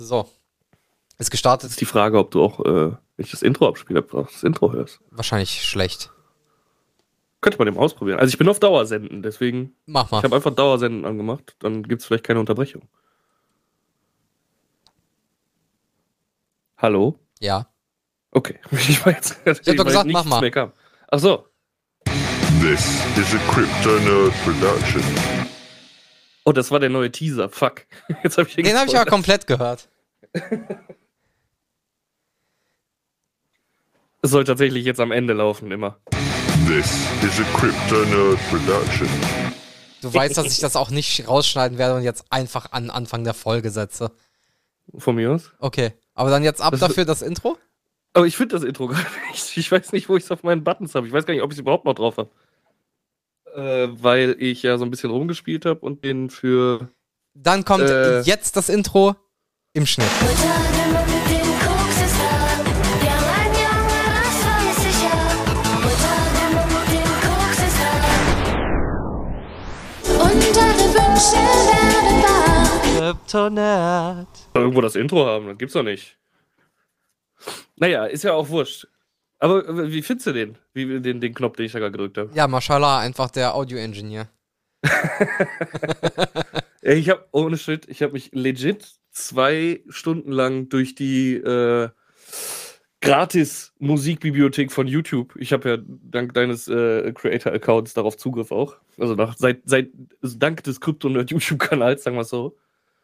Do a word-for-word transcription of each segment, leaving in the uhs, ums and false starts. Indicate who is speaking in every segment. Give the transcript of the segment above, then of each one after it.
Speaker 1: So, ist
Speaker 2: Das
Speaker 1: gestartet.
Speaker 2: ist die Frage, ob du auch, äh, wenn ich das Intro abspiele, ob du auch das Intro hörst.
Speaker 1: Wahrscheinlich schlecht.
Speaker 2: Könnte man eben ausprobieren. Also ich bin auf Dauersenden, deswegen,
Speaker 1: Mach
Speaker 2: ich
Speaker 1: mal.
Speaker 2: habe einfach Dauersenden angemacht, dann gibt es vielleicht keine Unterbrechung. Hallo?
Speaker 1: Ja.
Speaker 2: Okay. Ich war jetzt, ich
Speaker 1: hab doch gesagt, mach mal.
Speaker 2: Mehr kam. Ach so.
Speaker 3: This is a Crypto Nerd Production.
Speaker 2: Oh, das war der neue Teaser. Fuck. Jetzt hab ich
Speaker 1: Den habe ich aber komplett gehört.
Speaker 2: Es soll tatsächlich jetzt am Ende laufen, immer.
Speaker 3: This is a Crypto Nerd Production.
Speaker 1: Du weißt, dass ich das auch nicht rausschneiden werde und jetzt einfach an Anfang der Folge setze.
Speaker 2: Von mir aus.
Speaker 1: Okay, aber dann jetzt ab
Speaker 2: Das-
Speaker 1: dafür das Intro?
Speaker 2: Aber ich finde das Intro gar nicht. Ich weiß nicht, wo ich es auf meinen Buttons habe. Ich weiß gar nicht, ob ich es überhaupt noch drauf habe. Äh, weil ich ja so ein bisschen rumgespielt habe und den für...
Speaker 1: Dann kommt
Speaker 2: Äh.
Speaker 1: jetzt das Intro im Schnitt. Kryptonat.
Speaker 2: irgendwo das Intro haben. Das gibt's doch nicht. Naja, ist ja auch wurscht. Aber äh, wie findest du den? Wie, den, den Knopf, den ich da gerade gedrückt habe?
Speaker 1: Ja, Mashallah, einfach der Audio-Engineer.
Speaker 2: Ja, ich habe, ohne Shit, ich habe mich legit zwei Stunden lang durch die äh, Gratis-Musikbibliothek von YouTube, ich habe ja dank deines äh, Creator-Accounts darauf Zugriff auch, also nach, seit, seit also dank des Kryptonerd-YouTube-Kanals, sagen wir so.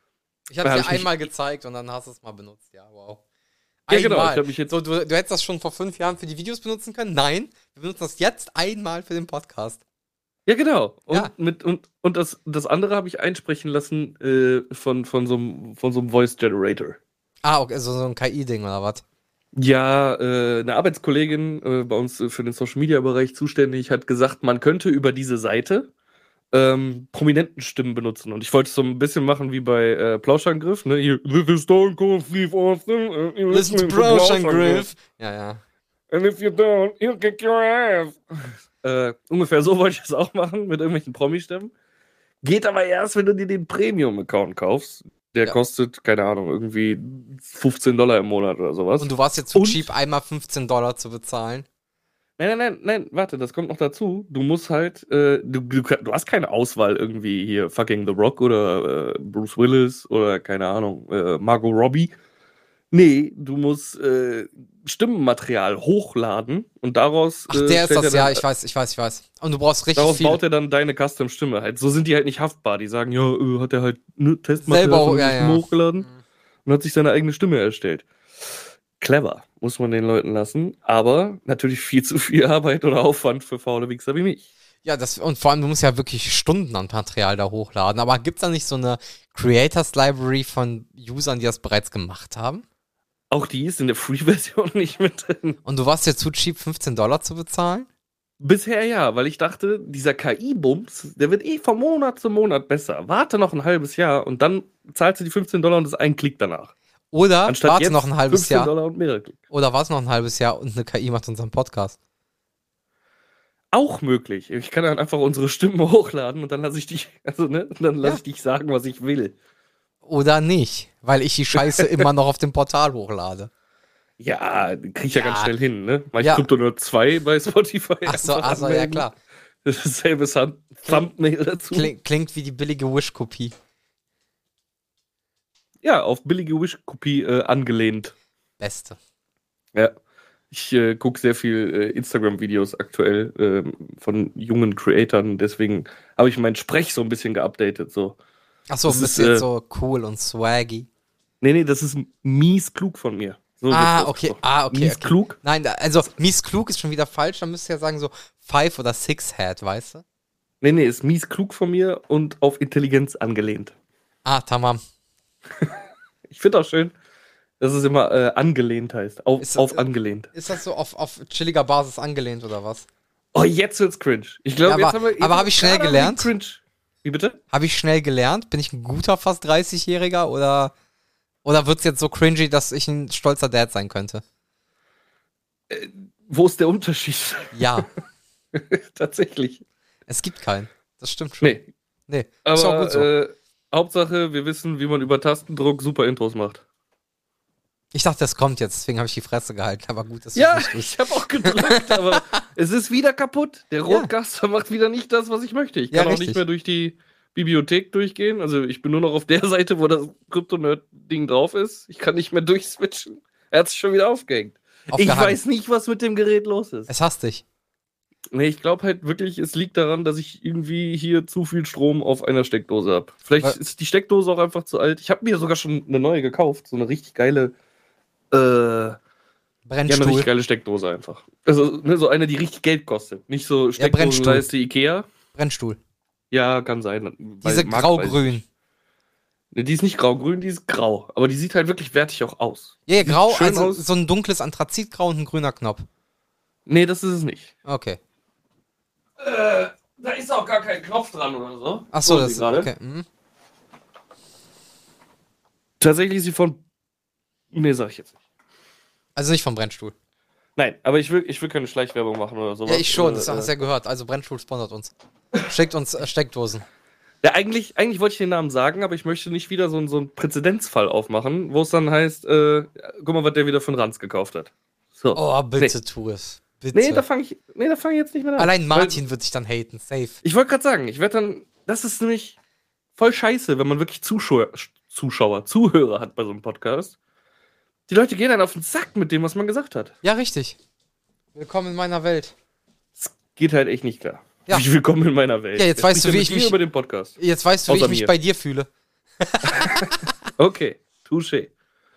Speaker 1: Ich habe
Speaker 2: Da
Speaker 1: es
Speaker 2: hab
Speaker 1: dir
Speaker 2: ich mich-
Speaker 1: einmal gezeigt und dann hast du es mal benutzt. Ja, wow.
Speaker 2: Ja, genau,
Speaker 1: Einmal.
Speaker 2: ich hab mich jetzt-
Speaker 1: so, du, du hättest das schon vor fünf Jahren für die Videos benutzen können? Nein, wir benutzen das jetzt einmal für den Podcast.
Speaker 2: Ja, genau. Und,
Speaker 1: Ja.
Speaker 2: Mit, und, und das, das andere habe ich einsprechen lassen äh, von, von so einem von so einem Voice Generator.
Speaker 1: Ah, okay, so, so ein K I-Ding oder was?
Speaker 2: Ja, äh, eine Arbeitskollegin äh, bei uns äh, für den Social Media Bereich zuständig hat gesagt, man könnte über diese Seite ähm, prominenten Stimmen benutzen. Und ich wollte es so ein bisschen machen wie bei äh, Plauschangriff, ne? Hier, this is Stone Cold Steve Austin. uh, you're
Speaker 1: Listen to
Speaker 2: listening to
Speaker 1: Plauschangriff. Ja, ja.
Speaker 2: And if you don't, you'll kick your ass. Äh, ungefähr so wollte ich es auch machen, mit irgendwelchen Promi-Stimmen. Geht aber erst, wenn du dir den Premium-Account kaufst. Der
Speaker 1: Ja.
Speaker 2: kostet, keine Ahnung, irgendwie fünfzehn Dollar im Monat oder sowas.
Speaker 1: Und du warst jetzt zu
Speaker 2: Und-
Speaker 1: cheap, einmal fünfzehn Dollar zu bezahlen.
Speaker 2: Nein, nein, nein, nein, warte, das kommt noch dazu. Du musst halt, äh, du, du, du hast keine Auswahl irgendwie hier, fucking The Rock oder äh, Bruce Willis oder keine Ahnung, äh, Margot Robbie. Nee, du musst äh, Stimmenmaterial hochladen und daraus.
Speaker 1: Ach,
Speaker 2: äh,
Speaker 1: der ist
Speaker 2: stellt
Speaker 1: das,
Speaker 2: er
Speaker 1: ja,
Speaker 2: dann,
Speaker 1: ich weiß, ich weiß, ich weiß. Und du brauchst richtig
Speaker 2: Daraus
Speaker 1: viel.
Speaker 2: baut er dann deine Custom-Stimme halt. So sind die halt nicht haftbar. Die sagen, ja, äh, hat er halt ne, Testmaterial
Speaker 1: Selber,
Speaker 2: von
Speaker 1: ja,
Speaker 2: der
Speaker 1: ja.
Speaker 2: Stimme hochgeladen und hat sich seine eigene Stimme erstellt. Clever, muss man den Leuten lassen. Aber natürlich viel zu viel Arbeit oder Aufwand für faule Wichser wie mich.
Speaker 1: Ja, das, und vor allem, du musst ja wirklich Stunden an Material da hochladen. Aber gibt's da nicht so eine Creators Library von Usern, die das bereits gemacht haben?
Speaker 2: Auch die ist in der Free-Version nicht mit drin.
Speaker 1: Und du warst jetzt zu cheap, fünfzehn Dollar zu bezahlen?
Speaker 2: Bisher ja, weil ich dachte, dieser K I-Bums, der wird eh von Monat zu Monat besser. Warte noch ein halbes Jahr und dann zahlst du die fünfzehn Dollar und das ist ein Klick danach.
Speaker 1: Oder
Speaker 2: Anstatt
Speaker 1: warte
Speaker 2: jetzt
Speaker 1: noch ein halbes
Speaker 2: fünfzehn
Speaker 1: Jahr.
Speaker 2: Dollar und mehrere Klicks.
Speaker 1: Oder war es noch ein halbes Jahr und eine K I macht unseren Podcast?
Speaker 2: Auch möglich. Ich kann dann einfach unsere Stimmen hochladen und dann lasse ich dich, also ne, dann lasse
Speaker 1: Ja.
Speaker 2: ich dich sagen, was ich will.
Speaker 1: Oder nicht? Weil ich die Scheiße immer noch auf dem Portal hochlade.
Speaker 2: Ja, krieg ich ja,
Speaker 1: Ja.
Speaker 2: ganz schnell hin, ne? Mach ich
Speaker 1: Ja.
Speaker 2: Krypto nur zwei bei Spotify.
Speaker 1: Ach so,
Speaker 2: einfach
Speaker 1: ach so, ja
Speaker 2: anmelden.
Speaker 1: klar.
Speaker 2: Das ist dasselbe Thumb- Thumbnail dazu.
Speaker 1: Kling, klingt wie die billige Wish-Kopie.
Speaker 2: Ja, auf billige Wish-Kopie äh, angelehnt.
Speaker 1: Beste.
Speaker 2: Ja. Ich äh, gucke sehr viel äh, Instagram-Videos aktuell ähm, von jungen Creatoren, deswegen habe ich meinen Sprech so ein bisschen geupdatet. So.
Speaker 1: Ach so,
Speaker 2: Das
Speaker 1: bist
Speaker 2: ist,
Speaker 1: du jetzt
Speaker 2: äh,
Speaker 1: so cool und swaggy.
Speaker 2: Nee, nee, das ist mies klug von mir. So
Speaker 1: Ah,
Speaker 2: wird's
Speaker 1: okay,
Speaker 2: ausgesprochen.
Speaker 1: ah, okay.
Speaker 2: Mies
Speaker 1: okay.
Speaker 2: klug?
Speaker 1: Nein, da, also mies klug ist schon wieder falsch. Dann müsst ihr ja sagen so Five oder Six Head, weißt du?
Speaker 2: Nee, nee, ist mies klug von mir und auf Intelligenz angelehnt.
Speaker 1: Ah, tamam.
Speaker 2: Ich finde auch schön, dass es immer äh, angelehnt heißt. Auf,
Speaker 1: Ist das-
Speaker 2: auf angelehnt.
Speaker 1: Ist das so auf, auf chilliger Basis angelehnt oder was?
Speaker 2: Oh, jetzt wird's cringe. Ich glaube,
Speaker 1: Ja,
Speaker 2: jetzt
Speaker 1: aber-
Speaker 2: haben wir. jetzt
Speaker 1: aber
Speaker 2: haben
Speaker 1: hab ich
Speaker 2: wir-
Speaker 1: schnell
Speaker 2: gerade haben wir
Speaker 1: gelernt?
Speaker 2: Cringe. Wie bitte?
Speaker 1: Habe ich schnell gelernt? Bin ich ein guter fast dreißigjähriger oder, oder wird's jetzt so cringy, dass ich ein stolzer Dad sein könnte?
Speaker 2: Wo ist der Unterschied?
Speaker 1: Ja,
Speaker 2: Tatsächlich.
Speaker 1: es gibt keinen. Das stimmt schon.
Speaker 2: Nee.
Speaker 1: Nee, ist auch
Speaker 2: Aber
Speaker 1: gut so.
Speaker 2: äh, Hauptsache, wir wissen, wie man über Tastendruck super Intros macht.
Speaker 1: Ich dachte, das kommt jetzt, deswegen habe ich die Fresse gehalten. Aber gut, das
Speaker 2: Ja,
Speaker 1: ist nicht
Speaker 2: ich habe auch gedrückt, aber es ist wieder kaputt. Der Rodecaster macht wieder nicht das, was ich möchte. Ich
Speaker 1: Ja,
Speaker 2: kann auch
Speaker 1: richtig.
Speaker 2: nicht mehr durch die Bibliothek durchgehen. Also ich bin nur noch auf der Seite, wo das Kryptonerd-Ding drauf ist. Ich kann nicht mehr durchswitchen. Er hat sich schon wieder aufgehängt. Ich
Speaker 1: Aufgehangen.
Speaker 2: weiß nicht, was mit dem Gerät los ist.
Speaker 1: Es hasst dich.
Speaker 2: Nee, ich glaube halt wirklich, es liegt daran, dass ich irgendwie hier zu viel Strom auf einer Steckdose habe. Vielleicht
Speaker 1: Weil-
Speaker 2: ist die Steckdose auch einfach zu alt. Ich habe mir sogar schon eine neue gekauft. So eine richtig geile, äh, ja, eine
Speaker 1: Brennstuhl.
Speaker 2: richtig geile Steckdose einfach. Also, ne, so eine, die richtig Geld kostet. Nicht so Steckdosenleiste Ikea.
Speaker 1: Brennstuhl.
Speaker 2: Ja, kann sein. Weil
Speaker 1: Diese
Speaker 2: Markt weiß ich
Speaker 1: grau-grün.
Speaker 2: nicht. Ne, die ist nicht grau-grün, die ist grau. Aber die sieht halt wirklich wertig auch aus.
Speaker 1: Ja, ja,
Speaker 2: Sieht
Speaker 1: grau,
Speaker 2: schön
Speaker 1: also
Speaker 2: aus.
Speaker 1: so ein dunkles Anthrazitgrau und ein grüner Knopf.
Speaker 2: Nee, das ist es nicht.
Speaker 1: Okay.
Speaker 2: Äh, da ist auch gar kein Knopf dran oder so.
Speaker 1: Ach so,
Speaker 2: Wollen
Speaker 1: das
Speaker 2: Sie
Speaker 1: ist
Speaker 2: gerade?
Speaker 1: okay. Mhm.
Speaker 2: Tatsächlich ist sie von. Nee, sag ich jetzt nicht.
Speaker 1: Also nicht vom Brennstuhl.
Speaker 2: Nein, aber ich will, ich will keine Schleichwerbung machen oder sowas.
Speaker 1: Ja, ich schon,
Speaker 2: Äh,
Speaker 1: das
Speaker 2: äh,
Speaker 1: hast du ja gehört. Also Brennstuhl sponsert uns. Schickt uns äh, Steckdosen.
Speaker 2: Ja, eigentlich, eigentlich wollte ich den Namen sagen, aber ich möchte nicht wieder so, einen- so einen Präzedenzfall aufmachen, wo es dann heißt, äh, guck mal, was der wieder für einen Ranz gekauft hat. So.
Speaker 1: Oh, bitte tu es. Bitte.
Speaker 2: nee, da fange ich, nee, da fang ich jetzt nicht mehr an.
Speaker 1: Allein
Speaker 2: Weil-
Speaker 1: Martin wird sich dann haten. Safe.
Speaker 2: Ich wollte gerade sagen, ich werde dann, das ist nämlich voll scheiße, wenn man wirklich Zuschauer, Zuschauer, Zuhörer hat bei so einem Podcast. Die Leute gehen dann auf den Sack mit dem, was man gesagt hat.
Speaker 1: Ja, richtig. Willkommen in meiner Welt.
Speaker 2: Das geht halt echt nicht klar.
Speaker 1: Ja.
Speaker 2: Wie willkommen in meiner Welt.
Speaker 1: Ja, jetzt
Speaker 2: Wer
Speaker 1: weißt du,
Speaker 2: spricht
Speaker 1: wie
Speaker 2: denn
Speaker 1: ich
Speaker 2: mit mir
Speaker 1: mich-
Speaker 2: über den Podcast.
Speaker 1: Jetzt weißt du, wie
Speaker 2: Außer
Speaker 1: ich mich
Speaker 2: mir.
Speaker 1: bei dir fühle.
Speaker 2: Okay, touché.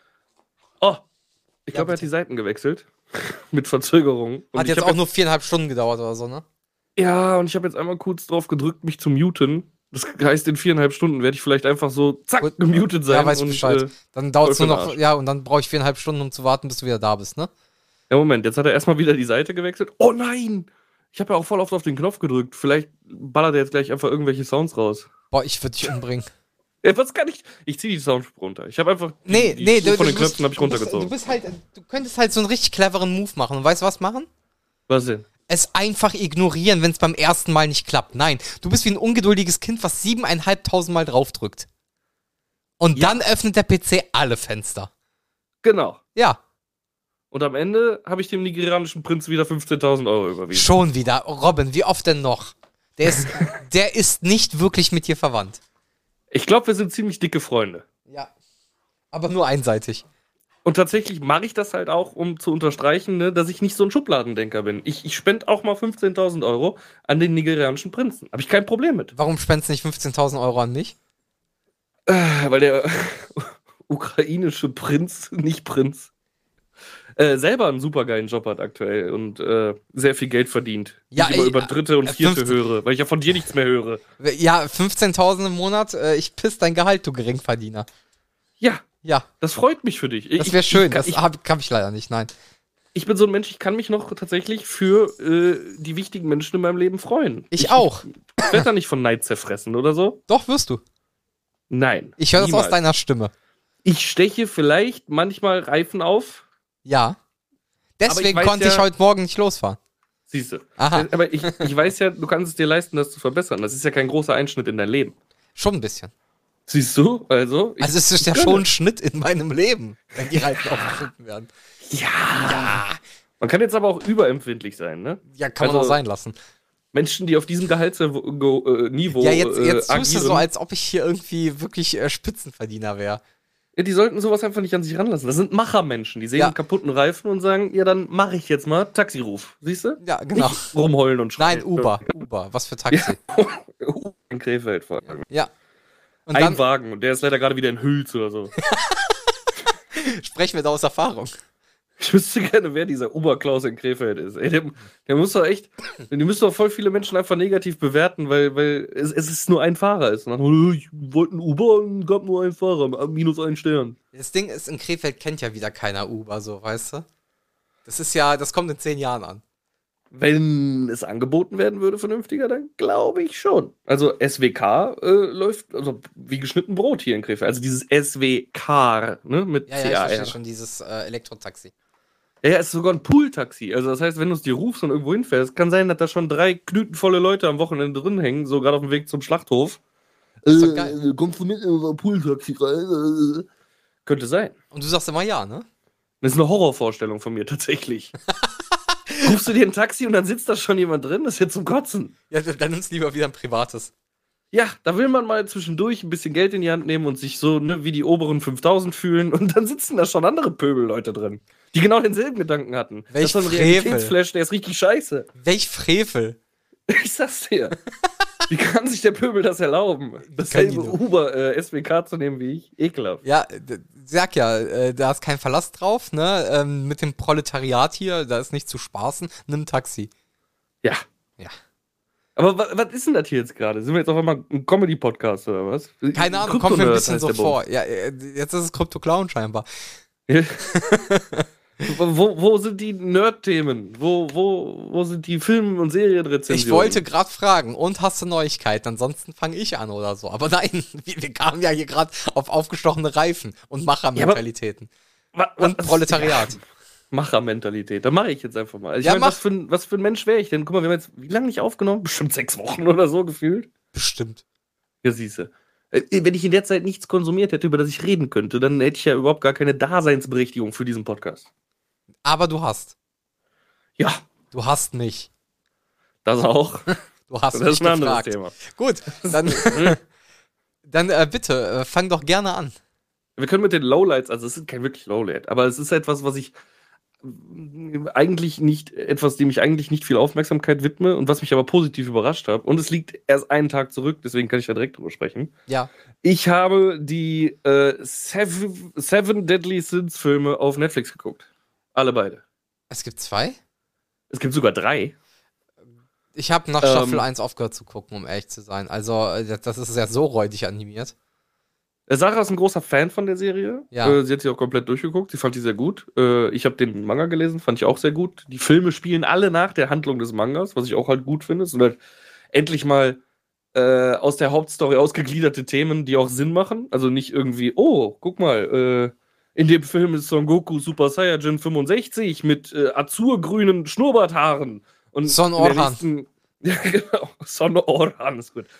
Speaker 2: Oh, ich
Speaker 1: Ja,
Speaker 2: glaube, er hat
Speaker 1: bitte.
Speaker 2: die Seiten gewechselt. Mit Verzögerung. Und
Speaker 1: Hat
Speaker 2: ich
Speaker 1: jetzt
Speaker 2: hab
Speaker 1: auch nur viereinhalb Stunden gedauert oder so, ne?
Speaker 2: Ja, und ich habe jetzt einmal kurz drauf gedrückt, mich zu muten. Das heißt, in viereinhalb Stunden werde ich vielleicht einfach so zack
Speaker 1: Gut.
Speaker 2: gemutet sein.
Speaker 1: Ja, weiß ich
Speaker 2: und,
Speaker 1: Bescheid.
Speaker 2: Äh,
Speaker 1: Dann dauert es
Speaker 2: voll
Speaker 1: nur
Speaker 2: für den
Speaker 1: noch,
Speaker 2: Arsch.
Speaker 1: ja, und dann brauche ich viereinhalb Stunden, um zu warten, bis du wieder da bist, ne?
Speaker 2: ja, Moment, jetzt hat er erstmal wieder die Seite gewechselt. Oh nein! Ich habe ja auch voll oft auf den Knopf gedrückt. Vielleicht ballert er jetzt gleich einfach irgendwelche Sounds raus.
Speaker 1: Boah, ich würde dich umbringen.
Speaker 2: Ja, was kann ich? Ich ziehe die Soundspur runter. Ich habe einfach. Die,
Speaker 1: Nee,
Speaker 2: die
Speaker 1: nee,
Speaker 2: Spur
Speaker 1: du,
Speaker 2: von
Speaker 1: du
Speaker 2: den
Speaker 1: bist-
Speaker 2: Knöpfen habe ich
Speaker 1: du bist-
Speaker 2: runtergezogen.
Speaker 1: Du bist halt, du könntest halt so einen richtig cleveren Move machen. Und weißt du, was machen?
Speaker 2: Was denn?
Speaker 1: Es einfach ignorieren, wenn es beim ersten Mal nicht klappt. Nein, du bist wie ein ungeduldiges Kind, was siebeneinhalbtausend Mal draufdrückt. Und
Speaker 2: Ja.
Speaker 1: dann öffnet der P C alle Fenster.
Speaker 2: Genau.
Speaker 1: Ja,
Speaker 2: Und am Ende habe ich dem nigerianischen Prinz wieder fünfzehntausend Euro überwiesen.
Speaker 1: schon wieder. Robin, wie oft denn noch? Der ist, der ist nicht wirklich mit dir verwandt.
Speaker 2: Ich glaube, wir sind ziemlich dicke Freunde.
Speaker 1: Ja. Aber nur einseitig.
Speaker 2: Und tatsächlich mache ich das halt auch, um zu unterstreichen, ne, dass ich nicht so ein Schubladendenker bin. Ich, ich spende auch mal fünfzehntausend Euro an den nigerianischen Prinzen. Habe ich kein Problem mit.
Speaker 1: Warum spendest du nicht fünfzehntausend Euro an mich?
Speaker 2: Äh, weil der ukrainische Prinz, nicht Prinz, äh, selber einen supergeilen Job hat aktuell und äh, sehr viel Geld verdient.
Speaker 1: Ja,
Speaker 2: ich immer
Speaker 1: ey,
Speaker 2: über dritte und
Speaker 1: äh,
Speaker 2: vierte
Speaker 1: fünfzehn
Speaker 2: höre, weil ich ja von dir nichts mehr höre.
Speaker 1: Ja, fünfzehntausend im Monat, äh, ich piss dein Gehalt, du Geringverdiener.
Speaker 2: Ja,
Speaker 1: Ja,
Speaker 2: das freut mich für dich.
Speaker 1: das
Speaker 2: Ich-
Speaker 1: wäre
Speaker 2: ich-
Speaker 1: schön.
Speaker 2: Ich,
Speaker 1: Das
Speaker 2: ich,
Speaker 1: hab, hab ich leider nicht, nein.
Speaker 2: ich bin so ein Mensch, ich kann mich noch tatsächlich für äh, die wichtigen Menschen in meinem Leben freuen.
Speaker 1: Ich auch.
Speaker 2: Ich werde da nicht von Neid zerfressen oder so.
Speaker 1: Doch, wirst du.
Speaker 2: Nein.
Speaker 1: Ich höre das
Speaker 2: niemals.
Speaker 1: aus deiner Stimme.
Speaker 2: Ich steche vielleicht manchmal Reifen auf.
Speaker 1: Ja. Deswegen
Speaker 2: weiß
Speaker 1: konnte ich
Speaker 2: ja-
Speaker 1: heute Morgen nicht losfahren.
Speaker 2: Siehst du.
Speaker 1: Aha.
Speaker 2: Aber ich, ich weiß ja, du kannst es dir leisten, das zu verbessern. Das ist ja kein großer Einschnitt in dein Leben.
Speaker 1: Schon ein bisschen.
Speaker 2: Siehst du? Also. ich-
Speaker 1: Also es ist ja
Speaker 2: gönne.
Speaker 1: schon ein Schnitt in meinem Leben, wenn die Reifen aufgeschnitten werden.
Speaker 2: Ja. Man kann jetzt aber auch überempfindlich sein, ne?
Speaker 1: Ja, kann man
Speaker 2: Also,
Speaker 1: auch sein lassen.
Speaker 2: Menschen, die auf diesem Gehaltsniveau äh, Niveau,
Speaker 1: Ja, jetzt, jetzt
Speaker 2: äh,
Speaker 1: tust du
Speaker 2: agieren,
Speaker 1: so, als ob ich hier irgendwie wirklich äh, Spitzenverdiener wäre.
Speaker 2: ja, die sollten sowas einfach nicht an sich ranlassen. Das sind Machermenschen. Die sehen
Speaker 1: Ja.
Speaker 2: einen kaputten Reifen und sagen, ja, dann mache ich jetzt mal Taxiruf. Siehst du?
Speaker 1: Ja, genau.
Speaker 2: Nicht rumheulen und schreien.
Speaker 1: Nein, Uber. Uber. Was für Taxi.
Speaker 2: Ja. In Krefeld vor allem.
Speaker 1: Ja. Und
Speaker 2: Ein
Speaker 1: dann
Speaker 2: Wagen und der ist leider gerade wieder in Hülz oder so.
Speaker 1: sprechen wir da aus Erfahrung.
Speaker 2: Ich wüsste gerne, wer dieser Oberklaus in Krefeld ist. Ey, der, der muss doch echt, die müssen doch voll viele Menschen einfach negativ bewerten, weil, weil es, es ist nur ein Fahrer ist. Und dann, oh, ich wollte einen Uber und gab nur einen Fahrer, minus einen Stern.
Speaker 1: Das Ding ist, in Krefeld kennt ja wieder keiner Uber, so, weißt du? Das ist ja, das kommt in zehn Jahren an.
Speaker 2: Wenn es angeboten werden würde, vernünftiger, dann glaube ich schon. Also S W K äh, läuft also wie geschnitten Brot hier in Krefeld. Also dieses S W K, ne, mit
Speaker 1: Ja, ja,
Speaker 2: C
Speaker 1: ich
Speaker 2: A R.
Speaker 1: verstehe schon, dieses äh, Elektrotaxi.
Speaker 2: Ja, ja, es ist sogar ein Pool-Taxi. Also das heißt, wenn du es dir rufst und irgendwo hinfährst, kann sein, dass da schon drei knütenvolle Leute am Wochenende drin hängen, so gerade auf dem Weg zum Schlachthof.
Speaker 1: Ist doch geil.
Speaker 2: Kommst du mit in unser Pool-Taxi rein? Äh, könnte sein.
Speaker 1: Und du sagst immer ja, ne?
Speaker 2: Das ist eine Horrorvorstellung von mir tatsächlich. Rufst du dir ein Taxi und dann sitzt da schon jemand drin? Das ist jetzt zum Kotzen.
Speaker 1: Ja, dann nimmst du lieber wieder ein privates.
Speaker 2: Ja, da will man mal zwischendurch ein bisschen Geld in die Hand nehmen und sich so ne, wie die oberen fünftausend fühlen und dann sitzen da schon andere Pöbelleute drin, die genau denselben Gedanken hatten.
Speaker 1: Welch
Speaker 2: das ist so ein
Speaker 1: Frevel.
Speaker 2: Realitätsflash, der ist richtig scheiße.
Speaker 1: Welch Frevel.
Speaker 2: Ich sag's dir. Wie kann sich der Pöbel das erlauben? Dasselbe
Speaker 1: Kann die nur.
Speaker 2: Uber äh, S W K zu nehmen wie ich? Ekelhaft.
Speaker 1: Ja, d- sag ja, äh, da ist kein Verlass drauf, ne? Ähm, mit dem Proletariat hier, da ist nicht zu spaßen. Nimm ein Taxi.
Speaker 2: Ja.
Speaker 1: Ja.
Speaker 2: Aber wa- was ist denn das hier jetzt gerade? Sind wir jetzt auf einmal ein Comedy-Podcast oder was?
Speaker 1: Keine Ahnung, kommt mir ein
Speaker 2: Kryptonerd
Speaker 1: bisschen
Speaker 2: heißt
Speaker 1: so
Speaker 2: der
Speaker 1: vor. Ja, äh, jetzt ist es Krypto-Clown scheinbar.
Speaker 2: Bums. wo, wo sind die Nerd-Themen? Wo, wo, wo sind die Film- und Serienrezensionen?
Speaker 1: Ich wollte gerade fragen, und hast du Neuigkeiten? Ansonsten fange ich an oder so. Aber nein, wir, wir kamen ja hier gerade auf aufgestochene Reifen und Machermentalitäten.
Speaker 2: Wa-
Speaker 1: und
Speaker 2: was-
Speaker 1: Proletariat.
Speaker 2: Ja, Machermentalität. Da mache ich jetzt einfach mal. Also ich
Speaker 1: Ja,
Speaker 2: meine,
Speaker 1: mach.
Speaker 2: was für, ein, was für ein Mensch wäre ich denn? Guck mal, wir haben jetzt wie lange nicht aufgenommen? Bestimmt sechs Wochen oder so gefühlt.
Speaker 1: Bestimmt.
Speaker 2: Ja, siehste. Äh, Wenn ich in der Zeit nichts konsumiert hätte, über das ich reden könnte, dann hätte ich ja überhaupt gar keine Daseinsberechtigung für diesen Podcast.
Speaker 1: Aber du hast.
Speaker 2: Ja,
Speaker 1: Du hast mich.
Speaker 2: das auch.
Speaker 1: Du hast
Speaker 2: Das
Speaker 1: mich
Speaker 2: ist ein anderes
Speaker 1: gefragt.
Speaker 2: Thema.
Speaker 1: Gut, dann, dann äh, bitte, äh, fang doch gerne an.
Speaker 2: Wir können mit den Lowlights, also es ist kein wirklich Lowlight, aber es ist etwas, was ich mm, eigentlich nicht, etwas, dem ich eigentlich nicht viel Aufmerksamkeit widme und was mich aber positiv überrascht hat. Und es liegt erst einen Tag zurück, deswegen kann ich da direkt drüber sprechen.
Speaker 1: Ja.
Speaker 2: Ich habe die äh, Seven, Seven Deadly Sins Filme auf Netflix geguckt. Alle beide.
Speaker 1: Es gibt zwei?
Speaker 2: Es gibt sogar drei.
Speaker 1: Ich habe nach
Speaker 2: Ähm.
Speaker 1: Staffel eins aufgehört zu gucken, um ehrlich zu sein. Also, äh, das ist ja so räudig animiert.
Speaker 2: Äh, Sarah ist ein großer Fan von der Serie.
Speaker 1: Ja.
Speaker 2: Äh, sie hat sie auch komplett durchgeguckt. Sie fand die sehr gut. Äh, ich habe den Manga gelesen, fand ich auch sehr gut. Die Filme spielen alle nach der Handlung des Mangas, was ich auch halt gut finde. Es sind halt endlich mal äh, aus der Hauptstory ausgegliederte Themen, die auch Sinn machen. Also nicht irgendwie, oh, guck mal, äh, in dem Film ist Son Goku Super Saiyajin fünfundsechzig mit äh, azurgrünen Schnurrbarthaaren. Und
Speaker 1: Son
Speaker 2: in der
Speaker 1: Orhan.
Speaker 2: nächsten- Ja, genau. Son Orhan ist gut.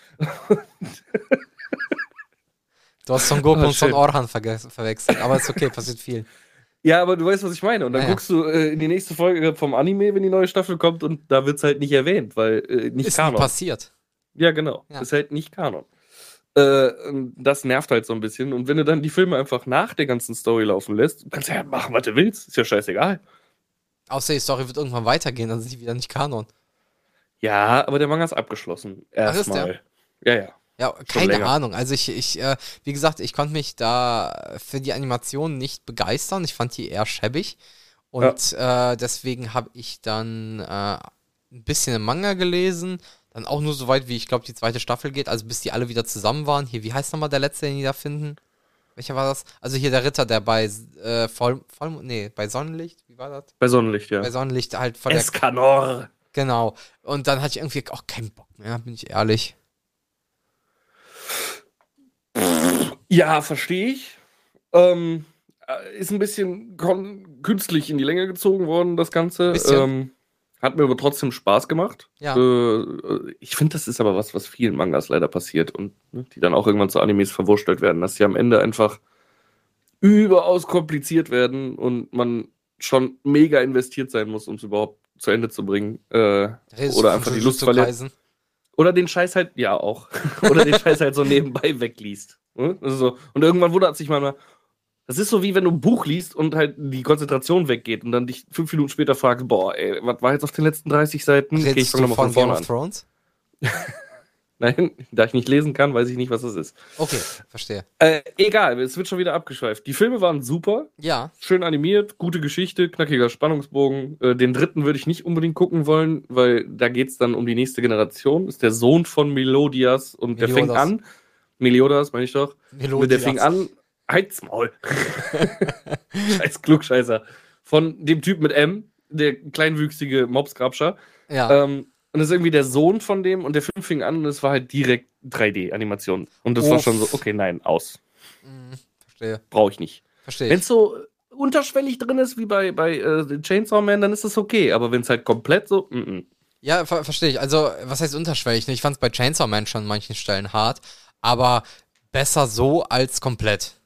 Speaker 1: Du hast Son Goku
Speaker 2: Ah,
Speaker 1: und Son
Speaker 2: schön.
Speaker 1: Orhan verge- verwechselt, aber ist okay, passiert viel.
Speaker 2: Ja, aber du weißt, was ich meine. Und dann
Speaker 1: Ja, ja.
Speaker 2: guckst du äh, in die nächste Folge vom Anime, wenn die neue Staffel kommt, und da wird's halt nicht erwähnt, weil äh, nicht
Speaker 1: Ist nie
Speaker 2: Kanon.
Speaker 1: passiert.
Speaker 2: Ja, genau.
Speaker 1: Ja.
Speaker 2: Ist halt nicht Kanon. Äh, und das nervt halt so ein bisschen. Und wenn du dann die Filme einfach nach der ganzen Story laufen lässt, kannst du ja machen, was du willst. Ist ja scheißegal.
Speaker 1: Außer die Story wird irgendwann weitergehen, dann sind die wieder nicht Kanon.
Speaker 2: Ja, aber der Manga ist abgeschlossen.
Speaker 1: Ach, ist
Speaker 2: Erstmal. Ja, ja.
Speaker 1: Ja, keine
Speaker 2: länger.
Speaker 1: Ahnung. Also ich, ich äh, wie gesagt, ich konnte mich da für die Animation nicht begeistern. Ich fand die eher schäbig. Und äh, deswegen habe ich dann äh, ein bisschen im Manga gelesen. Dann auch nur so weit, wie ich glaube, die zweite Staffel geht. Also bis die alle wieder zusammen waren. Hier, wie heißt nochmal der letzte, den die da finden? Welcher war das? Also hier der Ritter, der bei äh, Voll, Voll, nee, bei Sonnenlicht, wie war das?
Speaker 2: Bei Sonnenlicht, ja.
Speaker 1: Bei Sonnenlicht halt von der.
Speaker 2: Escanor.
Speaker 1: Genau. Und dann hatte ich irgendwie auch keinen Bock mehr, bin ich ehrlich.
Speaker 2: Ja, verstehe ich. Ähm, äh, ist ein bisschen kon- künstlich in die Länge gezogen worden, das Ganze.
Speaker 1: Bisschen.
Speaker 2: Ähm, hat mir aber trotzdem Spaß gemacht.
Speaker 1: Ja.
Speaker 2: Äh, ich finde, das ist aber was, was vielen Mangas leider passiert und ne, die dann auch irgendwann zu Animes verwurstelt werden, dass sie am Ende einfach überaus kompliziert werden und man schon mega investiert sein muss, um es überhaupt zu Ende zu bringen. Äh,
Speaker 1: Redest
Speaker 2: oder
Speaker 1: du
Speaker 2: einfach
Speaker 1: von
Speaker 2: die Lust
Speaker 1: Jujutsu
Speaker 2: verliert.
Speaker 1: Kaisen?
Speaker 2: Oder den Scheiß halt, ja auch. Oder den Scheiß halt so nebenbei wegliest. Ne? Das ist so. Und irgendwann wundert sich man mal, das ist so wie wenn du ein Buch liest und halt die Konzentration weggeht und dann dich fünf Minuten später fragst, boah, ey, was war jetzt auf den letzten dreißig Seiten? Okay, ich
Speaker 1: Redest
Speaker 2: fange
Speaker 1: du
Speaker 2: nochmal
Speaker 1: von
Speaker 2: von
Speaker 1: Game
Speaker 2: vorne
Speaker 1: of
Speaker 2: an.
Speaker 1: Thrones?
Speaker 2: Nein, da ich nicht lesen kann, weiß ich nicht, was das ist.
Speaker 1: Okay, verstehe.
Speaker 2: Äh, egal, es wird schon wieder abgeschweift. Die Filme waren super,
Speaker 1: Ja,
Speaker 2: schön animiert, gute Geschichte, knackiger Spannungsbogen. Äh, den dritten würde ich nicht unbedingt gucken wollen, weil da geht es dann um die nächste Generation. Ist der Sohn von Melodias und der fängt
Speaker 1: Meliodas.
Speaker 2: an. Meliodas, meine ich doch.
Speaker 1: Melodias.
Speaker 2: Und der fing an. Halt's Maul. Scheiß Klugscheißer. Von dem Typ mit M, der kleinwüchsige Mobsgrabscher.
Speaker 1: Ja,
Speaker 2: Ähm, und das ist irgendwie der Sohn von dem und der Film fing an und es war halt direkt drei D-Animation. Und das war
Speaker 1: Uff.
Speaker 2: schon so, okay, nein, aus.
Speaker 1: mhm, verstehe.
Speaker 2: Brauche ich nicht.
Speaker 1: Verstehe
Speaker 2: Wenn
Speaker 1: ich.
Speaker 2: es so unterschwellig drin ist wie bei, bei äh, Chainsaw Man, dann ist das okay. Aber wenn es halt komplett so, mm -mm.
Speaker 1: Ja, ver verstehe ich. Also, was heißt unterschwellig? Ich fand es bei Chainsaw Man schon an manchen Stellen hart, aber besser so als komplett.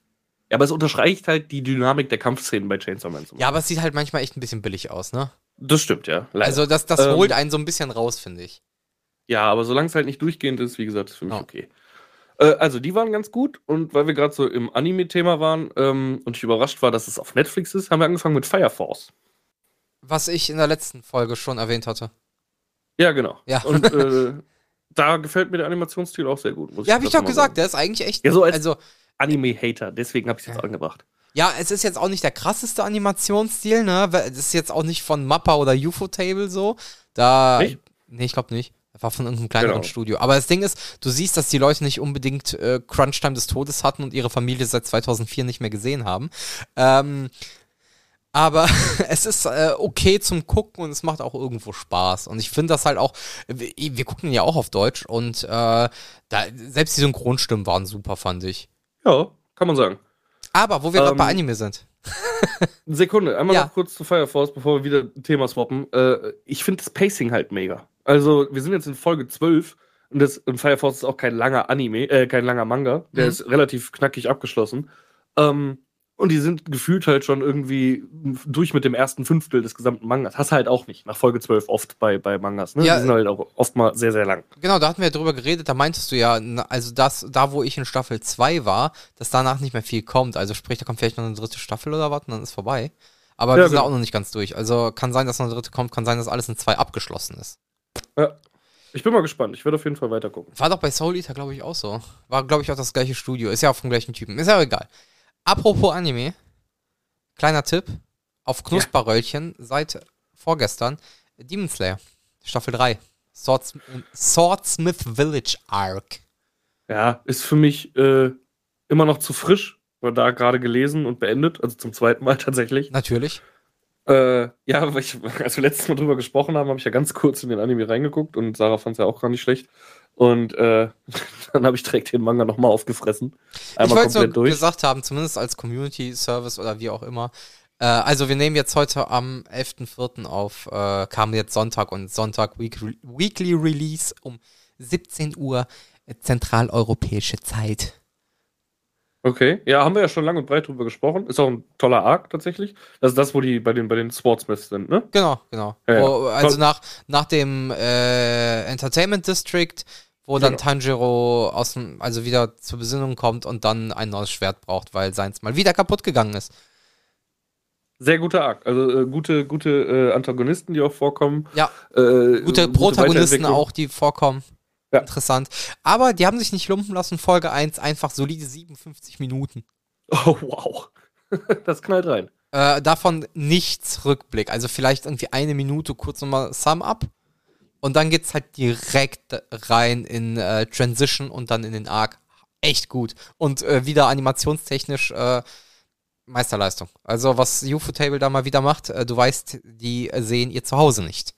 Speaker 2: Ja, aber es unterstreicht halt die Dynamik der Kampfszenen bei Chainsaw Man.
Speaker 1: Ja, aber es sieht halt manchmal echt ein bisschen billig aus, ne?
Speaker 2: Das stimmt, ja. Leider.
Speaker 1: Also das, das
Speaker 2: Ähm,
Speaker 1: holt einen so ein bisschen raus, finde ich.
Speaker 2: Ja, aber solange es halt nicht durchgehend ist, wie gesagt, ist für mich
Speaker 1: Ja.
Speaker 2: okay. Äh, also, die waren ganz gut und weil wir gerade so im Anime-Thema waren ähm, und ich überrascht war, dass es auf Netflix ist, haben wir angefangen mit Fire Force.
Speaker 1: Was ich in der letzten Folge schon erwähnt hatte.
Speaker 2: Ja, genau.
Speaker 1: Ja.
Speaker 2: Und äh, da gefällt mir der Animationsstil auch sehr gut. Muss
Speaker 1: Ja, habe ich
Speaker 2: dazu
Speaker 1: doch
Speaker 2: mal
Speaker 1: gesagt,
Speaker 2: sagen.
Speaker 1: der ist eigentlich echt.
Speaker 2: Ja, so als
Speaker 1: also,
Speaker 2: Anime-Hater, deswegen habe ich es jetzt
Speaker 1: Ja.
Speaker 2: angebracht.
Speaker 1: ja, es ist jetzt auch nicht der krasseste Animationsstil, ne? Das ist jetzt auch nicht von Mappa oder Ufotable so. Da.
Speaker 2: Nicht?
Speaker 1: Nee, ich glaube nicht. Das war von irgendeinem kleineren
Speaker 2: Genau.
Speaker 1: Studio. Aber das Ding ist, du siehst, dass die Leute nicht unbedingt äh, Crunch-Time des Todes hatten und ihre Familie seit zweitausendvier nicht mehr gesehen haben. Ähm, aber es ist äh, okay zum Gucken und es macht auch irgendwo Spaß. Und ich finde das halt auch, wir, wir gucken ja auch auf Deutsch und äh, da, selbst die Synchronstimmen waren super, fand ich.
Speaker 2: Ja, kann man sagen.
Speaker 1: Aber wo wir gerade
Speaker 2: Ähm,
Speaker 1: bei Anime sind.
Speaker 2: Eine Sekunde, einmal
Speaker 1: Ja.
Speaker 2: noch kurz zu Fire Force, bevor wir wieder ein Thema swappen. Äh, ich finde das Pacing halt mega. Also, wir sind jetzt in Folge zwölf und, das, und Fire Force ist auch kein langer Anime, äh, kein langer Manga. Der
Speaker 1: Mhm.
Speaker 2: ist relativ knackig abgeschlossen. Ähm, und die sind gefühlt halt schon irgendwie durch mit dem ersten Fünftel des gesamten Mangas. Hast du halt auch nicht, nach Folge zwölf oft bei, bei Mangas. Ne?
Speaker 1: Ja.
Speaker 2: Die sind halt auch oft mal sehr, sehr lang.
Speaker 1: Genau, da hatten wir ja drüber geredet, da meintest du ja, na, also das, da wo ich in Staffel zwei war, dass danach nicht mehr viel kommt. Also sprich, da kommt vielleicht noch eine dritte Staffel oder was und dann ist vorbei. Aber
Speaker 2: Ja,
Speaker 1: wir sind da
Speaker 2: genau.
Speaker 1: auch noch nicht ganz durch. Also kann sein, dass noch eine dritte kommt, kann sein, dass alles in zwei abgeschlossen ist.
Speaker 2: Ja. Ich bin mal gespannt. Ich werde auf jeden Fall weiter gucken.
Speaker 1: War doch bei Soul Eater, glaube ich, auch so. War, glaube ich, auch das gleiche Studio. Ist ja auch vom gleichen Typen. Ist ja auch egal. Apropos Anime, kleiner Tipp, auf Knusperröllchen seit vorgestern, Demon Slayer, Staffel drei. Swords, Swordsmith Village Arc.
Speaker 2: Ja, ist für mich äh, immer noch zu frisch. War da gerade gelesen und beendet. Also zum zweiten Mal tatsächlich.
Speaker 1: Natürlich.
Speaker 2: Äh, ja, weil ich, als wir letztes Mal drüber gesprochen haben, habe ich ja ganz kurz in den Anime reingeguckt und Sarah fand es ja auch gar nicht schlecht. Und äh, dann habe ich direkt den Manga nochmal aufgefressen.
Speaker 1: Ich
Speaker 2: Einmal
Speaker 1: wollte es nur
Speaker 2: komplett durch.
Speaker 1: gesagt haben, zumindest als Community Service oder wie auch immer. Äh, also wir nehmen jetzt heute am elften vierten auf, äh, kam jetzt Sonntag und Sonntag Week Weekly Release um siebzehn Uhr äh, zentraleuropäische Zeit.
Speaker 2: Okay, ja, haben wir ja schon lang und breit drüber gesprochen. Ist auch ein toller Arc tatsächlich. Das ist das, wo die bei den, bei den Swordsmiths sind, ne?
Speaker 1: Genau, genau.
Speaker 2: Ja, ja.
Speaker 1: Wo, also
Speaker 2: Toll.
Speaker 1: nach, nach dem äh, Entertainment District, wo dann
Speaker 2: Genau.
Speaker 1: Tanjiro aus dem, also wieder zur Besinnung kommt und dann ein neues Schwert braucht, weil seins mal wieder kaputt gegangen ist.
Speaker 2: Sehr guter Arc. Also äh, gute, gute äh, Antagonisten, die auch vorkommen.
Speaker 1: Ja,
Speaker 2: Äh,
Speaker 1: gute Protagonisten
Speaker 2: Weiterentwicklung.
Speaker 1: auch, die vorkommen.
Speaker 2: Ja.
Speaker 1: Interessant. Aber die haben sich nicht lumpen lassen. Folge eins, einfach solide siebenundfünfzig Minuten.
Speaker 2: Oh, wow. Das knallt rein.
Speaker 1: Äh, davon nichts Rückblick. Also vielleicht irgendwie eine Minute kurz nochmal Sum-Up. Und dann geht's halt direkt rein in äh, Transition und dann in den Arc. Echt gut. Und äh, wieder animationstechnisch äh, Meisterleistung. Also was Ufotable da mal wieder macht, äh, du weißt, die äh, sehen ihr Zuhause nicht.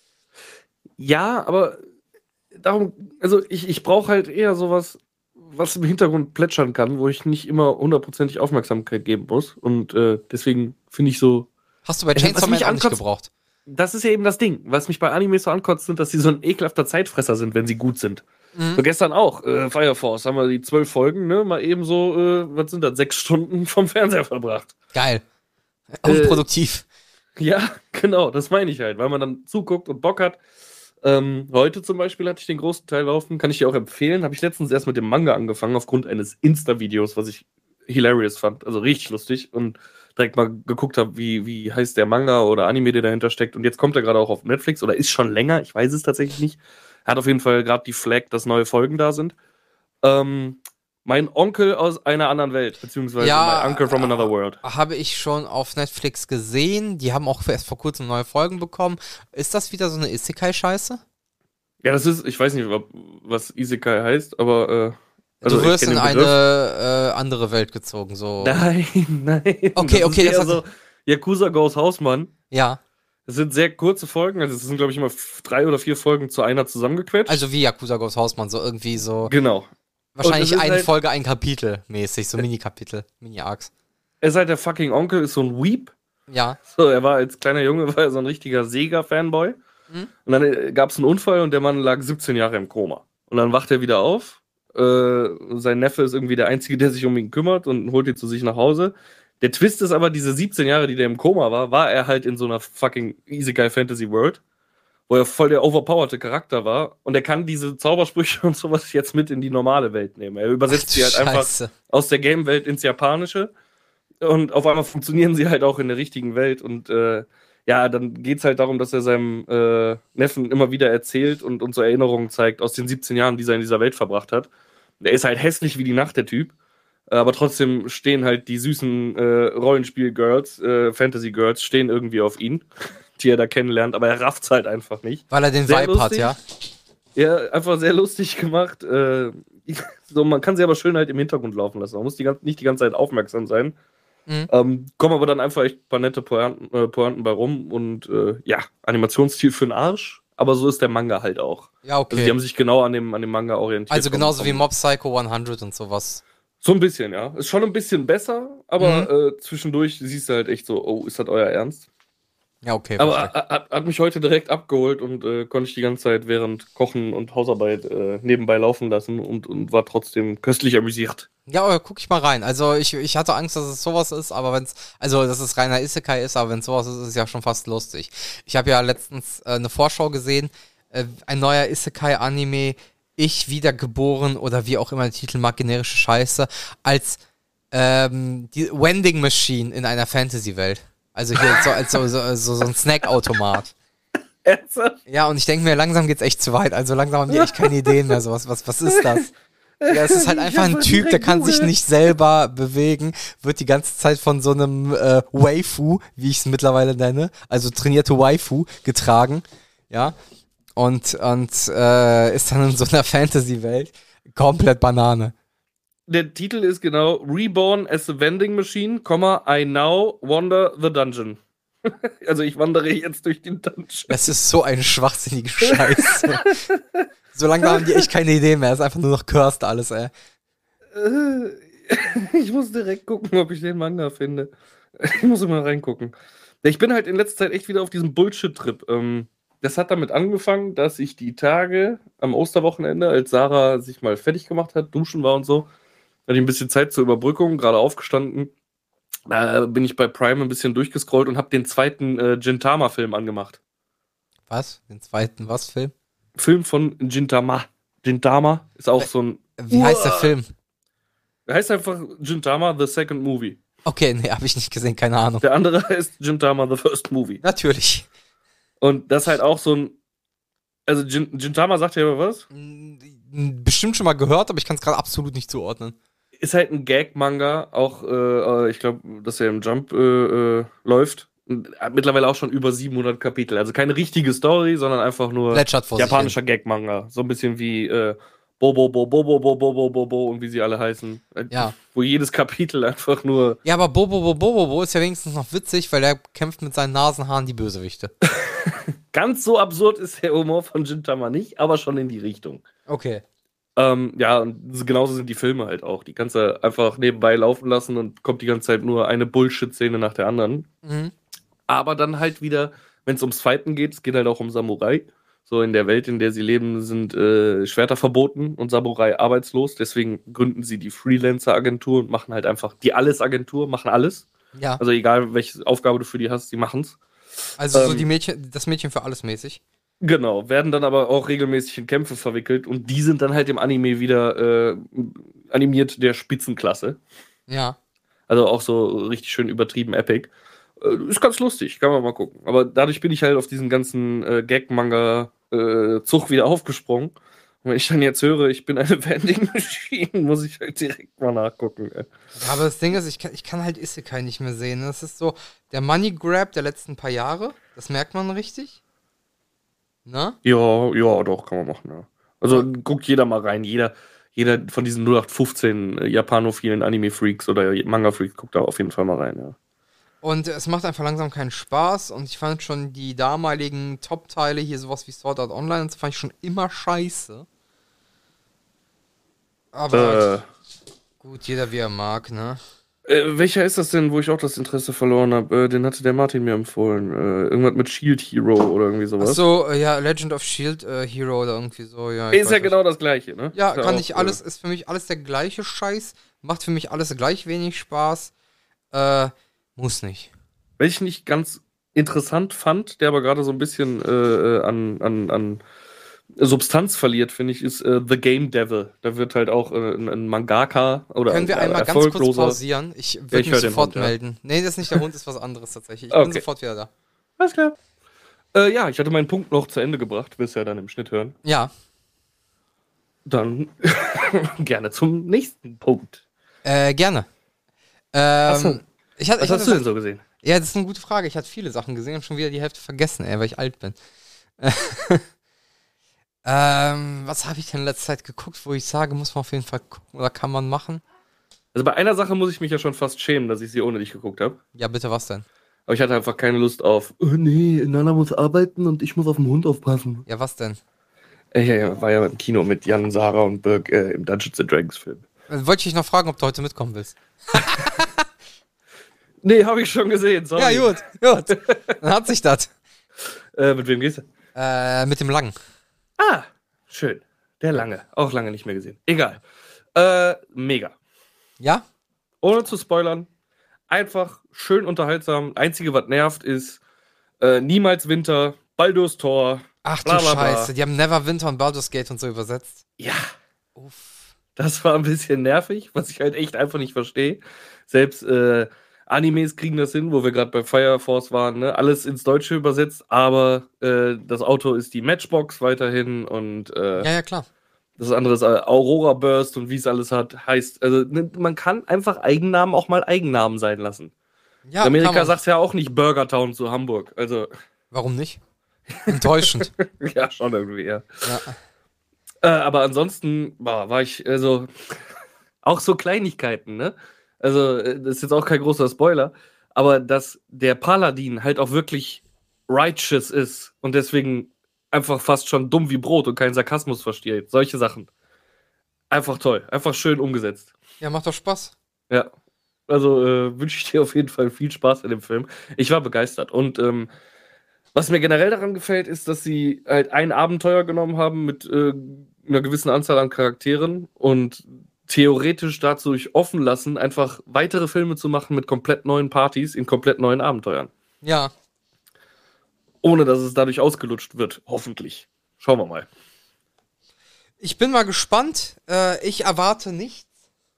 Speaker 2: Ja, aber darum, also ich, ich brauche halt eher sowas, was im Hintergrund plätschern kann, wo ich nicht immer hundertprozentig Aufmerksamkeit geben muss. Und äh, deswegen finde ich so,
Speaker 1: Hast du bei
Speaker 2: Was
Speaker 1: Chainsaw
Speaker 2: mich
Speaker 1: Man auch nicht
Speaker 2: ankotzt-
Speaker 1: gebraucht.
Speaker 2: das ist ja eben das Ding. Was mich bei Animes so ankotzt, sind, dass sie so ein ekelhafter Zeitfresser sind, wenn sie gut sind.
Speaker 1: Mhm.
Speaker 2: So gestern auch, äh, Fire Force, haben wir die zwölf Folgen, ne, mal eben so, äh, was sind das, sechs Stunden vom Fernseher verbracht.
Speaker 1: Geil.
Speaker 2: Äh,
Speaker 1: Unproduktiv.
Speaker 2: Ja, genau, das meine ich halt, weil man dann zuguckt und Bock hat. Ähm, heute zum Beispiel hatte ich den großen Teil laufen, kann ich dir auch empfehlen. Habe ich letztens erst mit dem Manga angefangen, aufgrund eines Insta-Videos, was ich hilarious fand, also richtig lustig und direkt mal geguckt habe, wie, wie heißt der Manga oder Anime, der dahinter steckt. Und jetzt kommt er gerade auch auf Netflix oder ist schon länger, ich weiß es tatsächlich nicht. Er hat auf jeden Fall gerade die Flag, dass neue Folgen da sind. Ähm, mein Onkel aus einer anderen Welt, beziehungsweise
Speaker 1: Ja,
Speaker 2: My Uncle from Another World.
Speaker 1: Habe ich schon auf Netflix gesehen. Die haben auch erst vor kurzem neue Folgen bekommen. Ist das wieder so eine Isekai-Scheiße?
Speaker 2: Ja, das ist, ich weiß nicht, ob- was Isekai heißt, aber äh, also
Speaker 1: du
Speaker 2: ich
Speaker 1: wirst
Speaker 2: kenn
Speaker 1: in
Speaker 2: den Begriff.
Speaker 1: eine äh, andere Welt gezogen, so.
Speaker 2: Nein, nein.
Speaker 1: Okay,
Speaker 2: das
Speaker 1: okay,
Speaker 2: ist
Speaker 1: das
Speaker 2: eher
Speaker 1: hat-
Speaker 2: so Yakuza Goes Hausmann.
Speaker 1: Ja,
Speaker 2: Das sind sehr kurze Folgen, also es sind, glaube ich, immer f- drei oder vier Folgen zu einer zusammengequetscht.
Speaker 1: also wie Yakuza Goes Hausmann, so irgendwie so.
Speaker 2: Genau.
Speaker 1: Wahrscheinlich
Speaker 2: und es ist
Speaker 1: eine
Speaker 2: halt-
Speaker 1: Folge, ein Kapitel mäßig, so Mini-Kapitel, Mini-Arcs.
Speaker 2: Er ist halt der fucking Onkel, ist so ein Weep.
Speaker 1: Ja,
Speaker 2: So, er war als kleiner Junge war er so ein richtiger Sega-Fanboy.
Speaker 1: Mhm.
Speaker 2: Und dann gab es einen Unfall und der Mann lag siebzehn Jahre im Koma. Und dann wacht er wieder auf, äh, sein Neffe ist irgendwie der Einzige, der sich um ihn kümmert und holt ihn zu sich nach Hause. Der Twist ist aber, diese siebzehn Jahre, die der im Koma war, war er halt in so einer fucking Isekai Fantasy World, wo er voll der overpowerte Charakter war und er kann diese Zaubersprüche und sowas jetzt mit in die normale Welt nehmen. Er übersetzt
Speaker 1: Ach,
Speaker 2: sie halt
Speaker 1: Scheiße.
Speaker 2: einfach aus der Game-Welt ins Japanische und auf einmal funktionieren sie halt auch in der richtigen Welt und äh, ja, dann geht's halt darum, dass er seinem äh, Neffen immer wieder erzählt und uns so Erinnerungen zeigt aus den siebzehn Jahren, die er in dieser Welt verbracht hat. Der ist halt hässlich wie die Nacht, der Typ. Aber trotzdem stehen halt die süßen äh, Rollenspiel-Girls, äh, Fantasy-Girls, stehen irgendwie auf ihn, die er da kennenlernt, aber er rafft's halt einfach nicht.
Speaker 1: Weil er den
Speaker 2: Sehr
Speaker 1: Vibe
Speaker 2: lustig.
Speaker 1: hat, ja?
Speaker 2: Ja, einfach sehr lustig gemacht. Äh, so, man kann sie aber schön halt im Hintergrund laufen lassen. Man muss die, gan- nicht die ganze Zeit aufmerksam sein.
Speaker 1: Mhm.
Speaker 2: Ähm, kommen aber dann einfach echt ein paar nette Pointen, äh, Pointen bei rum und äh, ja, Animationsstil für den Arsch. Aber so ist der Manga halt auch.
Speaker 1: Ja, okay.
Speaker 2: Also die haben sich genau an dem, an dem Manga orientiert.
Speaker 1: Also genauso
Speaker 2: vom-
Speaker 1: wie
Speaker 2: vom-
Speaker 1: Mob Psycho hundert und sowas.
Speaker 2: So ein bisschen, ja. Ist schon ein bisschen besser, aber äh, zwischendurch siehst du halt echt so, oh, ist das euer Ernst?
Speaker 1: Ja, okay.
Speaker 2: Aber
Speaker 1: verstehe.
Speaker 2: hat, hat, hat mich heute direkt abgeholt und äh, konnte ich die ganze Zeit während Kochen und Hausarbeit äh, nebenbei laufen lassen und, und war trotzdem köstlich amüsiert.
Speaker 1: Ja, aber guck ich mal rein. Also ich, ich hatte Angst, dass es sowas ist, aber wenn's, also dass es reiner Isekai ist, aber wenn es sowas ist, ist es ja schon fast lustig. Ich habe ja letztens äh, eine Vorschau gesehen, äh, ein neuer Isekai-Anime, Ich wiedergeboren oder wie auch immer der Titel mag, generische Scheiße, als ähm, die Wending Machine in einer Fantasy-Welt. Also hier so, als so, so, so, so ein Snackautomat.
Speaker 2: Ernsthaft?
Speaker 1: Ja, und ich denke mir, langsam geht's echt zu weit. Also langsam haben die echt keine Ideen mehr. So, was, was, was ist das? Ja, es ist halt einfach ein Typ, der kann sich nicht selber bewegen, wird die ganze Zeit von so einem äh, Waifu, wie ich es mittlerweile nenne, also trainierte Waifu, getragen, ja, und, und äh, ist dann in so einer Fantasy-Welt komplett Banane.
Speaker 2: Der Titel ist genau Reborn as a Vending Machine, I now wander the dungeon. Also ich wandere jetzt durch den Dungeon.
Speaker 1: Das ist so eine schwachsinnige Scheiße. So langsam haben die echt keine Idee mehr, es ist einfach nur noch cursed alles, ey.
Speaker 2: Ich muss direkt gucken, ob ich den Manga finde. Ich muss immer reingucken. Ich bin halt in letzter Zeit echt wieder auf diesem Bullshit-Trip. Ähm, Das hat damit angefangen, dass ich die Tage am Osterwochenende, als Sarah sich mal fertig gemacht hat, duschen war und so, hatte ich ein bisschen Zeit zur Überbrückung, gerade aufgestanden. Da bin ich bei Prime ein bisschen durchgescrollt und habe den zweiten äh, Gintama-Film angemacht.
Speaker 1: Was? Den zweiten was, Film?
Speaker 2: Film von Gintama. Gintama ist auch so ein...
Speaker 1: Wie heißt der Film?
Speaker 2: Der heißt einfach Gintama The Second Movie.
Speaker 1: Okay, nee, habe ich nicht gesehen, keine Ahnung.
Speaker 2: Der andere heißt Gintama The First Movie.
Speaker 1: Natürlich.
Speaker 2: Und das ist halt auch so ein... Also Gin- Gintama sagt ja immer was?
Speaker 1: Bestimmt schon mal gehört, aber ich kann es gerade absolut nicht zuordnen.
Speaker 2: Ist halt ein Gag-Manga, auch, äh, ich glaube, dass er im Jump äh, äh, läuft. Und hat mittlerweile auch schon über siebenhundert Kapitel. Also keine richtige Story, sondern einfach nur
Speaker 1: Plätschert vor sich
Speaker 2: japanischer Gag-Manga. So ein bisschen wie äh, Bobo, Bobo, Bobo, Bobo, Bobo und wie sie alle heißen.
Speaker 1: Ja.
Speaker 2: Wo jedes Kapitel einfach nur...
Speaker 1: Ja, aber Bobo, Bobo, Bobo ist ja wenigstens noch witzig, weil er kämpft mit seinen Nasenhaaren die Bösewichte.
Speaker 2: Ganz so absurd ist der Humor von Gintama nicht, aber schon in die Richtung.
Speaker 1: Okay.
Speaker 2: Ähm, ja, und genauso sind die Filme halt auch. Die kannst du einfach nebenbei laufen lassen und kommt die ganze Zeit nur eine Bullshit-Szene nach der anderen.
Speaker 1: Mhm.
Speaker 2: Aber dann halt wieder, wenn es ums Fighten geht, es geht halt auch um Samurai. So in der Welt, in der sie leben, sind äh, Schwerter verboten und Samurai arbeitslos. Deswegen gründen sie die Freelancer-Agentur und machen halt einfach die Alles-Agentur, machen alles.
Speaker 1: Ja.
Speaker 2: Also egal, welche Aufgabe du für die hast, die machen's.
Speaker 1: Also so
Speaker 2: ähm,
Speaker 1: die Mädchen, das Mädchen für alles mäßig.
Speaker 2: Genau, werden dann aber auch regelmäßig in Kämpfe verwickelt und die sind dann halt im Anime wieder äh, animiert der Spitzenklasse.
Speaker 1: Ja.
Speaker 2: Also auch so richtig schön übertrieben epic. Äh, ist ganz lustig, kann man mal gucken. Aber dadurch bin ich halt auf diesen ganzen äh, Gag-Manga-Zug wieder aufgesprungen. Und wenn ich dann jetzt höre, ich bin eine Vending Machine, muss ich halt direkt mal nachgucken. Ey.
Speaker 1: Ja, aber das Ding ist, ich kann, ich kann halt Isekai nicht mehr sehen. Das ist so der Money Grab der letzten paar Jahre. Das merkt man richtig. Na?
Speaker 2: Ja, ja, doch, kann man machen, ja. Also guckt jeder mal rein. Jeder, jeder von diesen null acht fünfzehn äh, japanophilen Anime-Freaks oder Manga-Freaks guckt da auf jeden Fall mal rein, ja.
Speaker 1: Und es macht einfach langsam keinen Spaß. Und ich fand schon die damaligen Top-Teile, hier sowas wie Sword Art Online, und so fand ich schon immer scheiße. Aber
Speaker 2: Äh,
Speaker 1: halt, gut, jeder wie er mag, ne?
Speaker 2: Äh, welcher ist das denn, wo ich auch das Interesse verloren habe? Äh, den hatte der Martin mir empfohlen. Äh, irgendwas mit Shield Hero oder irgendwie sowas.
Speaker 1: Achso, ja, Legend of Shield äh, Hero oder irgendwie so, ja.
Speaker 2: Ist ja genau das gleiche, ne?
Speaker 1: Ja,
Speaker 2: ist
Speaker 1: kann
Speaker 2: auch,
Speaker 1: ich alles, ist für mich alles der gleiche Scheiß, macht für mich alles gleich wenig Spaß, äh, muss nicht.
Speaker 2: Welchen ich nicht ganz interessant fand, der aber gerade so ein bisschen äh, an, an, an Substanz verliert, finde ich, ist äh, The Game Devil. Da wird halt auch äh, ein, ein Mangaka oder
Speaker 1: Können wir
Speaker 2: ein
Speaker 1: einmal ganz kurz pausieren? Ich
Speaker 2: Ja,
Speaker 1: würde
Speaker 2: ich
Speaker 1: mich
Speaker 2: hör den
Speaker 1: sofort
Speaker 2: Hund, ja.
Speaker 1: melden. Nee, das ist nicht der Hund, ist was anderes tatsächlich. Ich
Speaker 2: Okay.
Speaker 1: bin sofort wieder da.
Speaker 2: Alles klar. Äh, ja, ich hatte meinen Punkt noch zu Ende gebracht, wirst ja dann im Schnitt hören.
Speaker 1: Ja,
Speaker 2: Dann gerne zum nächsten Punkt.
Speaker 1: äh, gerne. Ähm,
Speaker 2: so.
Speaker 1: ich hatte,
Speaker 2: Was
Speaker 1: ich hatte
Speaker 2: hast du denn so gesehen?
Speaker 1: Ja, das ist eine gute Frage. Ich hatte viele Sachen gesehen und schon wieder die Hälfte vergessen, ey, weil ich alt bin. ähm, was habe ich denn in letzter Zeit geguckt, wo ich sage, muss man auf jeden Fall gucken oder kann man machen?
Speaker 2: Also bei einer Sache muss ich mich ja schon fast schämen, dass ich sie ohne dich geguckt habe.
Speaker 1: Ja, bitte, was denn?
Speaker 2: Aber ich hatte einfach keine Lust auf, oh nee, Nana muss arbeiten und ich muss auf den Hund aufpassen.
Speaker 1: Ja, was denn?
Speaker 2: Äh, ja, ja, war ja im Kino mit Jan, Sarah und Birk äh, im Dungeons and Dragons Film.
Speaker 1: Äh, Wollte ich dich noch fragen, ob du heute mitkommen willst.
Speaker 2: Nee, habe ich schon gesehen, sorry.
Speaker 1: Ja, gut, gut. Dann hat sich das.
Speaker 2: Äh, mit wem gehst du?
Speaker 1: Äh, mit dem Langen.
Speaker 2: Ah, schön. Der Lange. Auch lange nicht mehr gesehen. Egal. Äh, mega.
Speaker 1: Ja?
Speaker 2: Ohne zu spoilern. Einfach schön unterhaltsam. Einzige, was nervt, ist äh, niemals Winter, Baldur's Tor.
Speaker 1: Ach du
Speaker 2: Bla, bla, bla.
Speaker 1: Scheiße, die haben Neverwinter und Baldur's Gate und so übersetzt.
Speaker 2: Ja,
Speaker 1: Uff.
Speaker 2: das war ein bisschen nervig, was ich halt echt einfach nicht verstehe. Selbst äh, Animes kriegen das hin, wo wir gerade bei Fire Force waren, ne? Alles ins Deutsche übersetzt, aber äh, das Auto ist die Matchbox weiterhin und äh,
Speaker 1: Ja, ja, klar.
Speaker 2: das andere ist äh, Aurora Burst und wie es alles hat, heißt, also ne, man kann einfach Eigennamen auch mal Eigennamen sein lassen.
Speaker 1: Ja,
Speaker 2: In Amerika
Speaker 1: kann man.
Speaker 2: sagt ja auch nicht Burger Town zu Hamburg, also
Speaker 1: Warum nicht? Enttäuschend.
Speaker 2: ja, schon irgendwie, ja.
Speaker 1: Ja.
Speaker 2: Äh, aber ansonsten boah, war ich, also, auch so Kleinigkeiten, ne? Also, äh, das ist jetzt auch kein großer Spoiler, aber dass der Paladin halt auch wirklich righteous ist und deswegen einfach fast schon dumm wie Brot und keinen Sarkasmus versteht. Solche Sachen. Einfach toll. Einfach schön umgesetzt.
Speaker 1: Ja, macht doch Spaß.
Speaker 2: Ja. Also äh, wünsche ich dir auf jeden Fall viel Spaß in dem Film. Ich war begeistert. Und ähm, was mir generell daran gefällt, ist, dass sie halt ein Abenteuer genommen haben mit äh, einer gewissen Anzahl an Charakteren und theoretisch dazu sich offen lassen, einfach weitere Filme zu machen mit komplett neuen Partys in komplett neuen Abenteuern.
Speaker 1: Ja.
Speaker 2: Ohne dass es dadurch ausgelutscht wird. Hoffentlich. Schauen wir mal.
Speaker 1: Ich bin mal gespannt. Äh, ich erwarte nichts.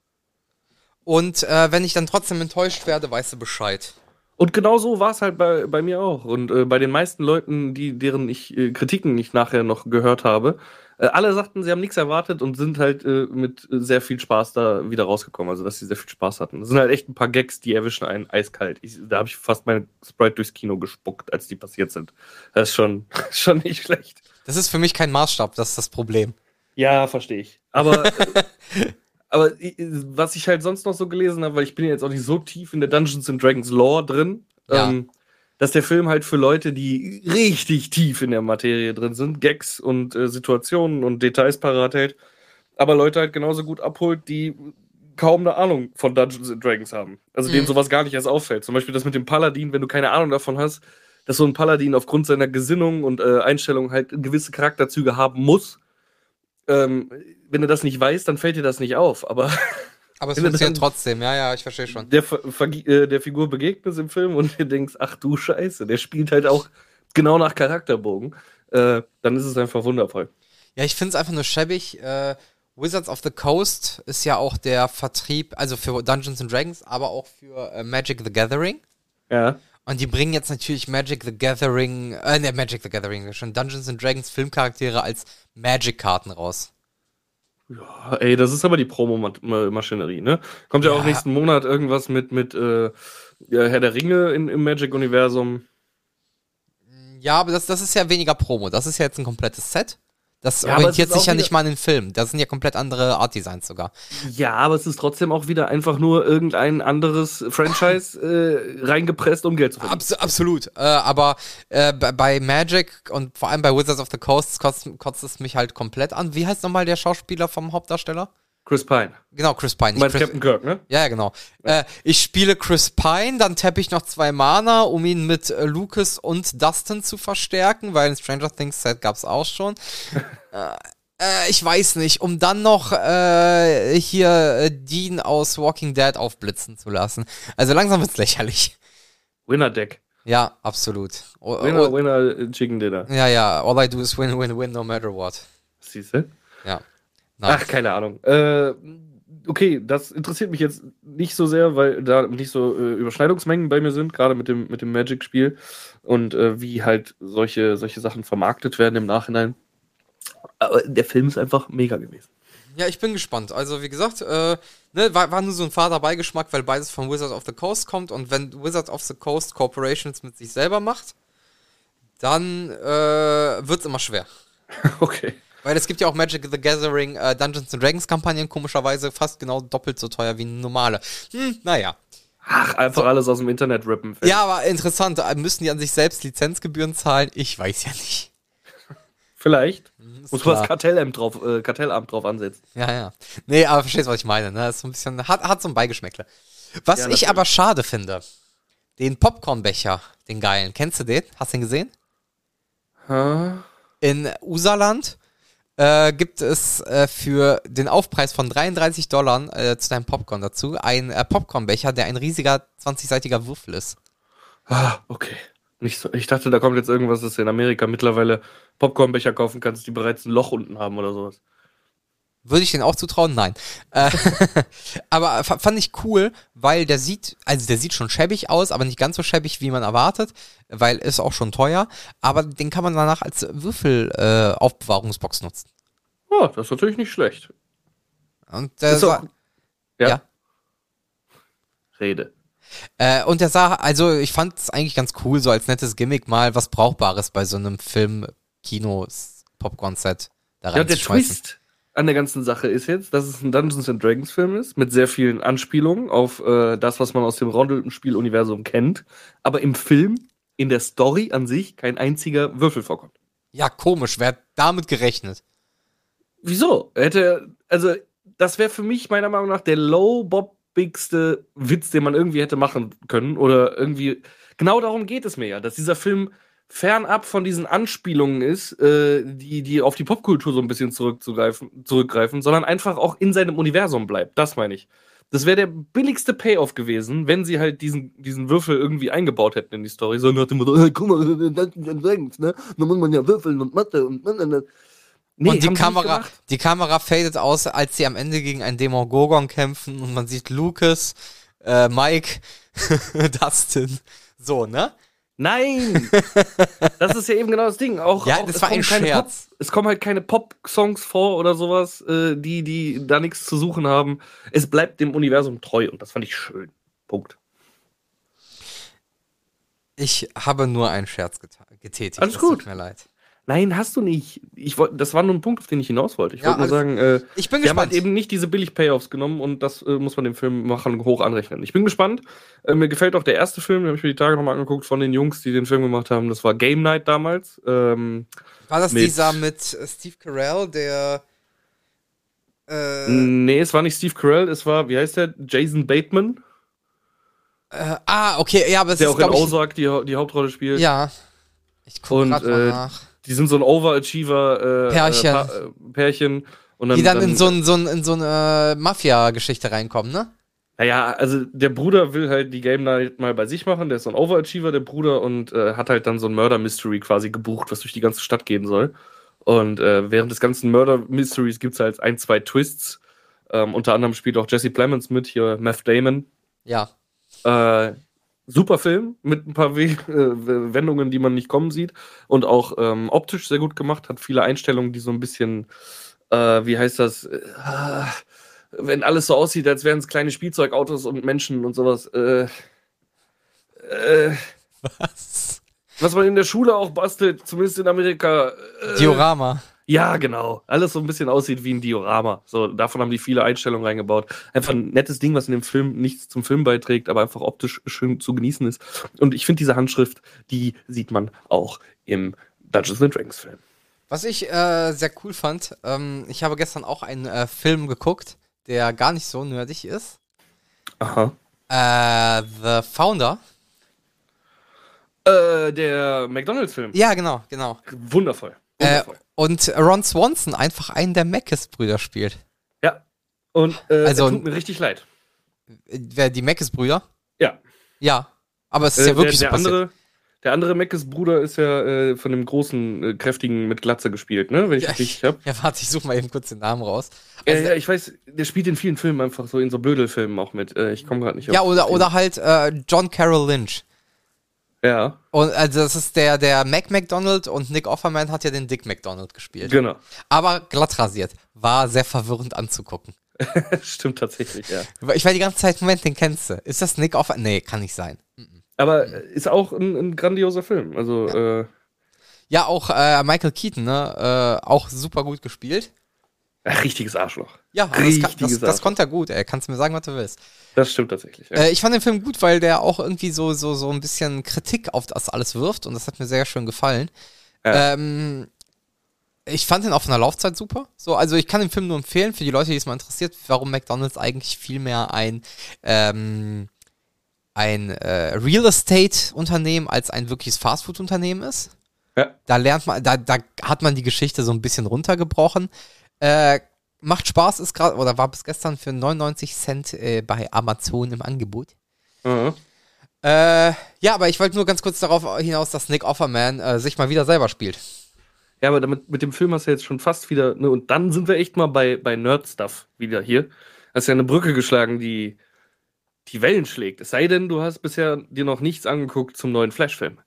Speaker 1: Und äh, wenn ich dann trotzdem enttäuscht werde, weißt du Bescheid.
Speaker 2: Und genau so war es halt bei, bei mir auch. Und äh, bei den meisten Leuten, die, deren ich äh, Kritiken ich nachher noch gehört habe, äh, alle sagten, sie haben nichts erwartet und sind halt äh, mit sehr viel Spaß da wieder rausgekommen. Also, dass sie sehr viel Spaß hatten. Das sind halt echt ein paar Gags, die erwischen einen eiskalt. Ich, da habe ich fast meine Sprite durchs Kino gespuckt, als die passiert sind. Das ist schon, schon nicht schlecht.
Speaker 1: Das ist für mich kein Maßstab, das ist das Problem.
Speaker 2: Ja, verstehe ich. Aber, äh, aber äh, was ich halt sonst noch so gelesen habe, weil ich bin ja jetzt auch nicht so tief in der Dungeons and Dragons Lore drin,
Speaker 1: Ja.
Speaker 2: ähm, dass der Film halt für Leute, die richtig tief in der Materie drin sind, Gags und äh, Situationen und Details parat hält, aber Leute halt genauso gut abholt, die kaum eine Ahnung von Dungeons and Dragons haben. Also denen
Speaker 1: Mhm.
Speaker 2: sowas gar nicht erst auffällt. Zum Beispiel das mit dem Paladin, wenn du keine Ahnung davon hast, dass so ein Paladin aufgrund seiner Gesinnung und äh, Einstellung halt gewisse Charakterzüge haben muss. Ähm, wenn du das nicht weißt, dann fällt dir das nicht auf. Aber
Speaker 1: Aber es
Speaker 2: Wenn du
Speaker 1: funktioniert
Speaker 2: dann-
Speaker 1: trotzdem, ja, ja, ich verstehe schon.
Speaker 2: der, Ver- Vergi- äh, der Figur begegnest im Film und du denkst, ach du Scheiße, der spielt halt auch genau nach Charakterbogen. Äh, dann ist es einfach wundervoll.
Speaker 1: Ja, ich finde es einfach nur schäbig. Äh, Wizards of the Coast ist ja auch der Vertrieb, also für Dungeons and Dragons, aber auch für äh, Magic the Gathering.
Speaker 2: Ja.
Speaker 1: Und die bringen jetzt natürlich Magic the Gathering, äh, ne, Magic the Gathering, schon Dungeons and Dragons Filmcharaktere als Magic-Karten raus.
Speaker 2: Ja, ey, das ist aber die Promo-Maschinerie, ne? Kommt ja,
Speaker 1: Ja.
Speaker 2: auch nächsten Monat irgendwas mit, mit äh, ja, Herr der Ringe in, im Magic-Universum.
Speaker 1: Ja, aber das, das ist ja weniger Promo. Das ist ja jetzt ein komplettes Set. Das
Speaker 2: Ja, aber
Speaker 1: orientiert
Speaker 2: es ist
Speaker 1: sich
Speaker 2: auch
Speaker 1: ja
Speaker 2: wieder-
Speaker 1: nicht mal an den Film. Das sind ja komplett andere Art-Designs sogar.
Speaker 2: Ja, aber es ist trotzdem auch wieder einfach nur irgendein anderes Franchise äh, reingepresst, um Geld zu verdienen.
Speaker 1: Abs absolut. Äh, aber äh, bei, bei Magic und vor allem bei Wizards of the Coast kotzt, kotzt es mich halt komplett an. Wie heißt nochmal der Schauspieler vom Hauptdarsteller?
Speaker 2: Chris Pine.
Speaker 1: Genau, Chris Pine.
Speaker 2: Du meinst
Speaker 1: Chris,
Speaker 2: Captain Kirk, ne?
Speaker 1: Ja, ja, genau. Ja. Äh, ich spiele Chris Pine, dann tappe ich noch zwei Mana, um ihn mit äh, Lucas und Dustin zu verstärken, weil ein Stranger Things Set gab's auch schon. äh, äh, ich weiß nicht, um dann noch äh, hier äh, Dean aus Walking Dead aufblitzen zu lassen. Also langsam wird's lächerlich.
Speaker 2: Winner Deck.
Speaker 1: Ja, absolut. O
Speaker 2: Winner, Winner, Chicken Dinner.
Speaker 1: Ja, ja, all I do is win, win, win, no matter what.
Speaker 2: Siehst du?
Speaker 1: Ja. Nice.
Speaker 2: Ach, keine Ahnung. Äh, okay, das interessiert mich jetzt nicht so sehr, weil da nicht so äh, Überschneidungsmengen bei mir sind, gerade mit dem, mit dem Magic-Spiel und äh, wie halt solche, solche Sachen vermarktet werden im Nachhinein. Aber der Film ist einfach mega gewesen.
Speaker 1: Ja, ich bin gespannt. Also, wie gesagt, äh, ne, war, war nur so ein fader Beigeschmack, weil beides von Wizards of the Coast kommt und wenn Wizards of the Coast Corporations mit sich selber macht, dann äh, wird's immer schwer.
Speaker 2: Okay.
Speaker 1: Weil es gibt ja auch Magic the Gathering äh, Dungeons and Dragons Kampagnen, komischerweise fast genau doppelt so teuer wie normale. Hm, naja.
Speaker 2: Ach, einfach so. Alles aus dem Internet rippen.
Speaker 1: Ja, aber interessant. Müssen die an sich selbst Lizenzgebühren zahlen? Ich weiß ja nicht.
Speaker 2: Vielleicht.
Speaker 1: Ist
Speaker 2: Muss man das Kartellamt drauf, äh, Kartellamt drauf ansetzen.
Speaker 1: Ja, ja. Nee, aber verstehst, was ich meine. Ne? Das ist so ein bisschen, hat, hat so ein Beigeschmäckle. Was
Speaker 2: ja,
Speaker 1: ich aber schade finde, den Popcornbecher, den geilen, kennst du den? Hast du den gesehen?
Speaker 2: Huh?
Speaker 1: In Usaland äh, gibt es äh, für den Aufpreis von dreiunddreißig Dollar äh, zu deinem Popcorn dazu einen äh, Popcornbecher, der ein riesiger zwanzigseitiger Würfel ist.
Speaker 2: Ah, okay. Nicht so, ich dachte, da kommt jetzt irgendwas, dass du in Amerika mittlerweile Popcornbecher kaufen kannst, die bereits ein Loch unten haben oder sowas.
Speaker 1: Würde ich den auch zutrauen? Nein. Äh, aber fand ich cool, weil der sieht, also der sieht schon schäbig aus, aber nicht ganz so schäbig, wie man erwartet, weil ist auch schon teuer, aber den kann man danach als Würfel-Aufbewahrungsbox äh, nutzen.
Speaker 2: Oh, das ist natürlich nicht schlecht.
Speaker 1: Und der
Speaker 2: ist auch, ja.
Speaker 1: ja.
Speaker 2: Rede.
Speaker 1: Äh, und der sah, also ich fand es eigentlich ganz cool, so als nettes Gimmick mal was Brauchbares bei so einem Film, Kino, Popcorn-Set da
Speaker 2: reinzuschmeißen. Ja, der Twist an der ganzen Sache ist jetzt, dass es ein Dungeons and Dragons Film ist, mit sehr vielen Anspielungen auf äh, das, was man aus dem Rollenspiel-Universum kennt, aber im Film, in der Story an sich, kein einziger Würfel vorkommt.
Speaker 1: Ja, komisch, wer hat damit gerechnet?
Speaker 2: Wieso? Hätte, also, das wäre für mich meiner Meinung nach der low-bobbigste Witz, den man irgendwie hätte machen können, oder irgendwie, genau darum geht es mir ja, dass dieser Film fernab von diesen Anspielungen ist, äh, die, die auf die Popkultur so ein bisschen zurückzugreifen, zurückgreifen, sondern einfach auch in seinem Universum bleibt. Das meine ich. Das wäre der billigste Payoff gewesen, wenn sie halt diesen, diesen Würfel irgendwie eingebaut hätten in die Story. So nach dem Motto, hey, guck mal, ne? Da muss man ja würfeln und Mathe und...
Speaker 1: Nee, und die Kamera, die Kamera fadet aus, als sie am Ende gegen einen Demogorgon kämpfen und man sieht Lucas, äh, Mike, Dustin, so, ne?
Speaker 2: Nein! Das ist ja eben genau das Ding. Auch,
Speaker 1: ja,
Speaker 2: auch,
Speaker 1: das war ein Scherz.
Speaker 2: Pop, es kommen halt keine Pop-Songs vor oder sowas, äh, die, die da nichts zu suchen haben. Es bleibt dem Universum treu und das fand ich schön. Punkt.
Speaker 1: Ich habe nur einen Scherz getätigt.
Speaker 2: Alles gut.
Speaker 1: Tut mir leid.
Speaker 2: Nein, hast du nicht. Ich wollt, das war nur ein Punkt, auf den ich hinaus wollte. Ich
Speaker 1: ja,
Speaker 2: wollte nur sagen, äh,
Speaker 1: ich bin
Speaker 2: wir
Speaker 1: gespannt.
Speaker 2: haben halt eben nicht diese Billig-Payoffs genommen und das äh, muss man dem Filmemachern hoch anrechnen. Ich bin gespannt. Äh, mir gefällt auch der erste Film, den habe ich mir die Tage nochmal angeguckt von den Jungs, die den Film gemacht haben. Das war Game Night damals. Ähm,
Speaker 1: war das mit dieser mit Steve Carell, der
Speaker 2: äh, Nee, es war nicht Steve Carell, es war, wie heißt der? Jason Bateman.
Speaker 1: Äh, ah, okay, ja, aber es
Speaker 2: der
Speaker 1: ist,
Speaker 2: auch in Ozark die, die Hauptrolle spielt.
Speaker 1: Ja. Ich gucke gerade mal
Speaker 2: äh,
Speaker 1: nach.
Speaker 2: Die sind so ein Overachiever äh,
Speaker 1: Pärchen.
Speaker 2: Äh, pa- äh, Pärchen. Und dann,
Speaker 1: die dann,
Speaker 2: dann
Speaker 1: in so, ein, so, ein, in so eine Mafia-Geschichte reinkommen, ne?
Speaker 2: Naja, also der Bruder will halt die Game Night mal bei sich machen, der ist so ein Overachiever, der Bruder, und äh, hat halt dann so ein Murder-Mystery quasi gebucht, was durch die ganze Stadt gehen soll. Und äh, während des ganzen Murder-Mysteries gibt es halt ein, zwei Twists. Ähm, unter anderem spielt auch Jesse Plemons mit, hier Matt Damon.
Speaker 1: Ja.
Speaker 2: Äh, super Film, mit ein paar We- äh, Wendungen, die man nicht kommen sieht. Und auch ähm, optisch sehr gut gemacht, hat viele Einstellungen, die so ein bisschen, äh, wie heißt das, äh, wenn alles so aussieht, als wären es kleine Spielzeugautos und Menschen und sowas. Äh, äh,
Speaker 1: Was?
Speaker 2: Was man in der Schule auch bastelt, zumindest in Amerika. Äh,
Speaker 1: Diorama.
Speaker 2: Ja, genau. Alles so ein bisschen aussieht wie ein Diorama. So, davon haben die viele Einstellungen reingebaut. Einfach ein nettes Ding, was in dem Film nichts zum Film beiträgt, aber einfach optisch schön zu genießen ist. Und ich finde diese Handschrift, die sieht man auch im Dungeons and Dragons Film.
Speaker 1: Was ich äh, sehr cool fand, ähm, ich habe gestern auch einen äh, Film geguckt, der gar nicht so nerdig ist.
Speaker 2: Aha.
Speaker 1: Äh, The Founder.
Speaker 2: Äh, der McDonalds-Film.
Speaker 1: Ja, genau, genau.
Speaker 2: Wundervoll.
Speaker 1: Äh,
Speaker 2: Wundervoll.
Speaker 1: und Ron Swanson einfach einen der Mackes-Brüder spielt.
Speaker 2: Ja. Und äh,
Speaker 1: Also-
Speaker 2: er tut mir richtig leid.
Speaker 1: Äh, Wer, die Mackes-Brüder?
Speaker 2: Ja.
Speaker 1: Ja. Aber es ist
Speaker 2: Äh,
Speaker 1: ja wirklich
Speaker 2: der,
Speaker 1: so
Speaker 2: der
Speaker 1: passiert.
Speaker 2: andere, der andere Meckes Bruder ist ja äh, von dem großen, äh, kräftigen mit Glatze gespielt, ne? Wenn ich
Speaker 1: Ja,
Speaker 2: das richtig hab.
Speaker 1: Ja, warte, ich suche mal eben kurz den Namen raus.
Speaker 2: Ja,
Speaker 1: Also,
Speaker 2: ja, ich weiß, der spielt in vielen Filmen einfach so, in so Blödelfilmen auch mit. Äh, ich komme gerade nicht
Speaker 1: ja,
Speaker 2: auf
Speaker 1: oder,
Speaker 2: den-
Speaker 1: oder halt äh, John Carroll Lynch.
Speaker 2: Ja,
Speaker 1: Und also das ist der, der Mac McDonald und Nick Offerman hat ja den Dick McDonald gespielt.
Speaker 2: genau.
Speaker 1: Aber glatt rasiert. War sehr verwirrend anzugucken.
Speaker 2: Stimmt tatsächlich, ja.
Speaker 1: Ich war die ganze Zeit, Moment, den kennst du. Ist das Nick Offerman? Nee, kann nicht sein.
Speaker 2: Aber äh, ist auch ein, ein grandioser Film. Also, ja, äh,
Speaker 1: Ja, auch äh, Michael Keaton, ne? Äh, auch super gut gespielt.
Speaker 2: richtiges Arschloch.
Speaker 1: Ja, aber das, kann,
Speaker 2: Richtiges
Speaker 1: das, das
Speaker 2: Arschloch.
Speaker 1: konnte er gut, ey. Kannst du mir sagen, was du willst.
Speaker 2: Das stimmt tatsächlich. Ja.
Speaker 1: Äh, ich fand den Film gut, weil der auch irgendwie so, so, so ein bisschen Kritik auf das alles wirft und das hat mir sehr schön gefallen.
Speaker 2: Ja.
Speaker 1: Ähm, ich fand den auch von der Laufzeit super. So, also ich kann den Film nur empfehlen für die Leute, die es mal interessiert, warum McDonald's eigentlich viel mehr ein ähm, ein äh, Real Estate Unternehmen als ein wirkliches Fastfood Unternehmen ist.
Speaker 2: Ja.
Speaker 1: Da lernt man, da, da hat man die Geschichte so ein bisschen runtergebrochen. Äh, macht Spaß, ist gerade, oder war bis gestern für neunundneunzig Cent äh, bei Amazon im Angebot.
Speaker 2: Mhm.
Speaker 1: Äh, ja, aber ich wollte nur ganz kurz darauf hinaus, dass Nick Offerman äh, sich mal wieder selber spielt.
Speaker 2: Ja, aber damit, mit dem Film hast du jetzt schon fast wieder, ne, und dann sind wir echt mal bei, bei Nerd-Stuff wieder hier. Hast ja eine Brücke geschlagen, die die Wellen schlägt. Es sei denn, du hast bisher dir noch nichts angeguckt zum neuen Flash-Film.